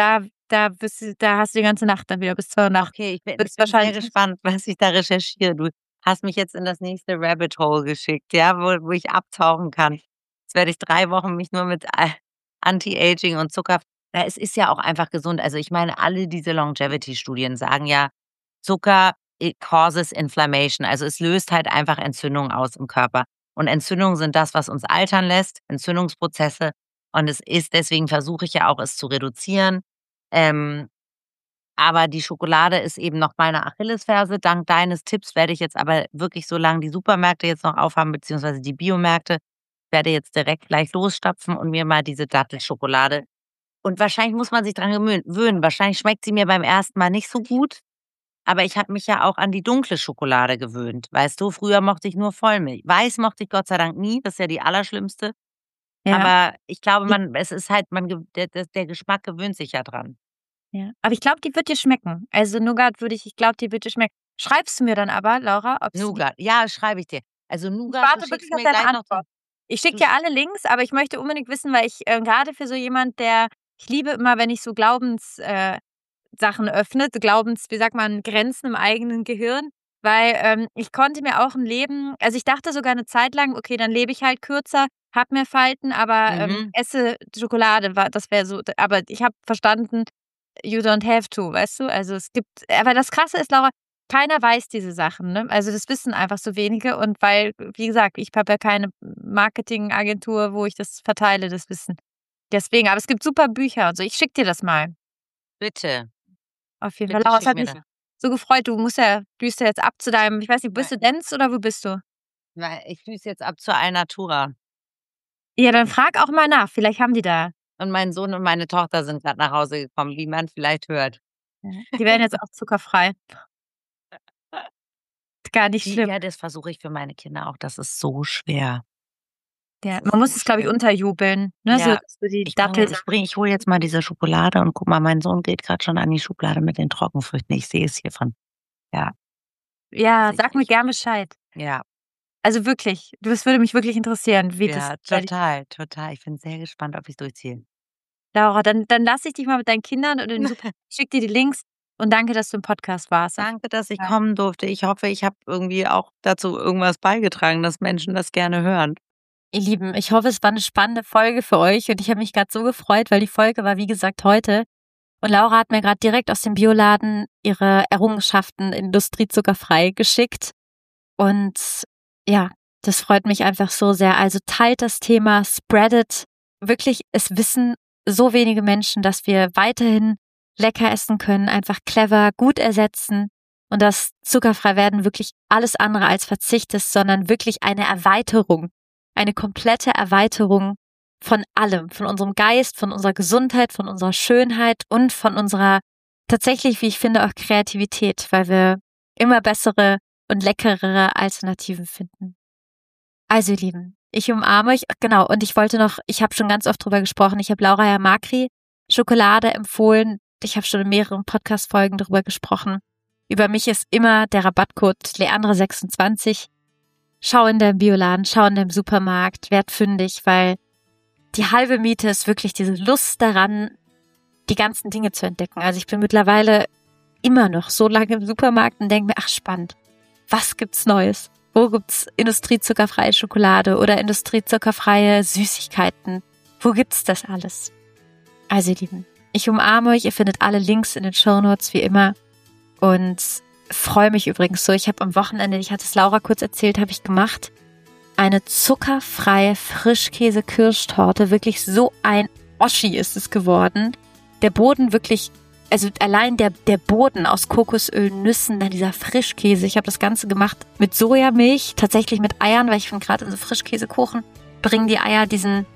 Da hast du die ganze Nacht dann wieder bis 2 Uhr nachts. Okay, ich Wird's bin sehr wahrscheinlich nicht gespannt, was ich da recherchiere. Du hast mich jetzt in das nächste Rabbit Hole geschickt, ja, wo ich abtauchen kann. Jetzt werde ich 3 Wochen mich nur mit Anti-Aging und Zucker es ist ja auch einfach gesund. Also, ich meine, alle diese Longevity-Studien sagen ja, Zucker, it causes inflammation. Also, es löst halt einfach Entzündungen aus im Körper. Und Entzündungen sind das, was uns altern lässt, Entzündungsprozesse. Und es ist deswegen versuche ich ja auch, es zu reduzieren. Ähm aber die Schokolade ist eben noch meine Achillesferse. Dank deines Tipps werde ich jetzt aber wirklich, solange die Supermärkte jetzt noch aufhaben, beziehungsweise die Biomärkte, werde jetzt direkt gleich losstapfen und mir mal diese Dattelschokolade und wahrscheinlich muss man sich dran gewöhnen. Wahrscheinlich schmeckt sie mir beim ersten Mal nicht so gut, aber ich habe mich ja auch an die dunkle Schokolade gewöhnt. Weißt du, früher mochte ich nur Vollmilch. Weiß mochte ich Gott sei Dank nie, das ist ja die allerschlimmste. ja. Aber ich glaube, Die es ist halt man gew der Geschmack gewöhnt sich ja dran. ja. Aber ich glaube, die wird dir schmecken. Also Nougat würde ich glaube, die wird dir schmecken. Schreibst du mir dann aber, Laura, ob's die Nougat, ja, schreibe ich dir. Also, ich Nougat, du warte schickst wirklich auf mir deine gleich noch Antwort. Ich schicke du dir sch alle Links, aber ich möchte unbedingt wissen, weil ich, grade für so jemand, der ich liebe immer, wenn ich so Glaubens Sachen öffne, so Glaubens wie sagt man, Grenzen im eigenen Gehirn, weil, ich konnte mir auch 'n Leben also, ich dachte sogar 'ne Zeit lang: „Okay, dann lebe ich halt kürzer, habe mehr Falten, aber, mhm. esse Schokolade", war das wäre so aber ich habe verstanden, you don't have to, weißt du? Also, es gibt aber das Krasse ist, Laura, keiner weiß diese Sachen, ne? Also, das wissen einfach so wenige und weil, wie gesagt, ich habe ja keine Marketingagentur, wo ich das verteile, das Wissen. Deswegen, aber es gibt super Bücher und so. Ich schicke dir das mal. Bitte, Auf jeden Fall. bitte Laura, es schick hat mir mich das. so gefreut. Du musst ja düst ja jetzt ab zu deinem ich weiß nicht, bist Weil du Dents oder wo bist du? weil ich düse jetzt ab zur Alnatura Ja, dann frag auch mal nach. Vielleicht haben die da und mein Sohn und meine Tochter sind grad nach Hause gekommen, wie man vielleicht hört. ja. Die werden jetzt auch zuckerfrei. Gar nicht Die schlimm. Ja, das versuche ich für meine Kinder auch. Das ist so schwer. Das Ja, ist man muss so es, glaube ich, schwer. unterjubeln, ne, so Ja, dass du die Dattelsachen ich hole jetzt mal diese Schokolade und guck mal, mein Sohn geht grad schon an die Schublade mit den Trockenfrüchten. Ich sehe es hier von ja, ja, sehe sag mir ich. gern Bescheid. Ja, Also wirklich, das würde mich wirklich interessieren, wie das ja, bei dir total, total. Ich bin sehr gespannt, ob ich's durchziehe. Laura, dann lasse ich dich mal mit deinen Kindern und den Super ich schicke dir die Links und danke, dass du im Podcast warst. Auf Danke, dass ich jeden Fall. kommen durfte. Ich hoffe, ich habe irgendwie auch dazu irgendwas beigetragen, dass Menschen das gerne hören. Ihr Lieben, ich hoffe, es war 'ne spannende Folge für euch und ich habe mich grad so gefreut, weil die Folge war, wie gesagt, heute Und Laura hat mir gerade direkt aus dem Bioladen ihre Errungenschaften industriezuckerfrei geschickt. Und ja, das freut mich einfach so sehr. Also teilt das Thema, spread it. Wirklich, es wissen so wenige Menschen, dass wir weiterhin lecker essen können, einfach clever, gut ersetzen und dass zuckerfrei werden wirklich alles andere als Verzicht ist, sondern wirklich eine Erweiterung, eine komplette Erweiterung von allem, von unserem Geist, von unserer Gesundheit, von unserer Schönheit und von unserer tatsächlich, wie ich finde, auch Kreativität, weil wir immer bessere und leckerere Alternativen finden. Also ihr Lieben, ich umarme euch, genau, und ich habe schon ganz oft drüber gesprochen, ich habe Laura ja Makri Schokolade empfohlen, ich habe schon in mehreren Podcast-Folgen drüber gesprochen. Über mich ist immer der Rabattcode Leandra26. Schau in deinem Bioladen, schau in deinem Supermarkt, werd fündig, weil die halbe Miete ist wirklich diese Lust daran, die ganzen Dinge zu entdecken. Also ich bin mittlerweile immer noch so lange im Supermarkt und denke mir, ach spannend, was gibt's Neues? Wo gibt's industriezuckerfreie Schokolade oder industriezuckerfreie Süßigkeiten? Wo gibt's das alles? Also ihr Lieben, ich umarme euch, ihr findet alle Links in den Shownotes wie immer und freue mich übrigens so. Ich habe am Wochenende, ich hatte es Laura kurz erzählt, habe ich gemacht, eine zuckerfreie Frischkäse-Kirschtorte. Wirklich so ein Oschi ist es geworden. Der Boden wirklich, also allein der Boden aus Kokosöl, Nüssen, dann dieser Frischkäse. Ich habe das Ganze gemacht mit Sojamilch, tatsächlich mit Eiern, weil ich finde gerade in so Frischkäsekuchen bringen die Eier diesen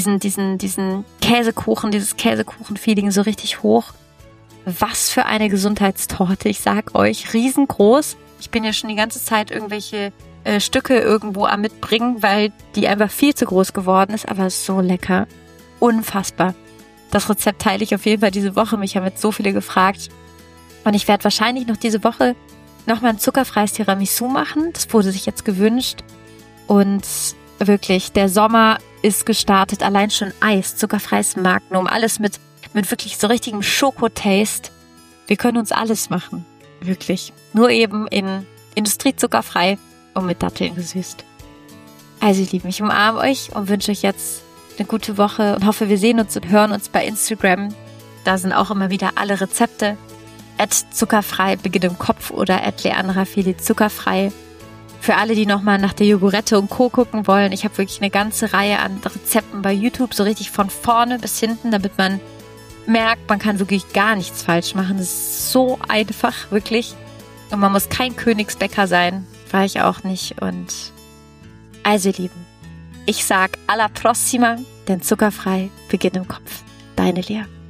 Käsekuchen, dieses Käsekuchen-Feeling so richtig hoch. Was für eine Gesundheitstorte, ich sag euch, riesengroß. Ich bin ja schon die ganze Zeit irgendwelche Stücke irgendwo am Mitbringen, weil die einfach viel zu groß geworden ist, aber so lecker. Unfassbar. Das Rezept teile ich auf jeden Fall diese Woche. Mich haben jetzt so viele gefragt. Und ich werde wahrscheinlich noch diese Woche nochmal ein zuckerfreies Tiramisu machen. Das wurde sich jetzt gewünscht. Und wirklich, der Sommer ist gestartet. Allein schon Eis, zuckerfreies Magnum, alles mit wirklich so richtigem Schokotaste. Wir können uns alles machen. Wirklich. Nur eben in industriezuckerfrei und mit Datteln gesüßt. Also ihr Lieben, ich umarme euch und wünsche euch jetzt eine gute Woche und hoffe, wir sehen uns und hören uns bei Instagram. Da sind auch immer wieder alle Rezepte. @zuckerfrei Beginn im Kopf oder @leandrafili zuckerfrei. Für alle, die nochmal nach der Jogurette und Co. gucken wollen, ich habe wirklich eine ganze Reihe an Rezepten bei YouTube, so richtig von vorne bis hinten, damit man merkt, man kann wirklich gar nichts falsch machen. Das ist so einfach, wirklich. Und man muss kein Königsbäcker sein, war ich auch nicht. Und also ihr Lieben, ich sag alla prossima, denn zuckerfrei beginnt im Kopf. Deine Lea.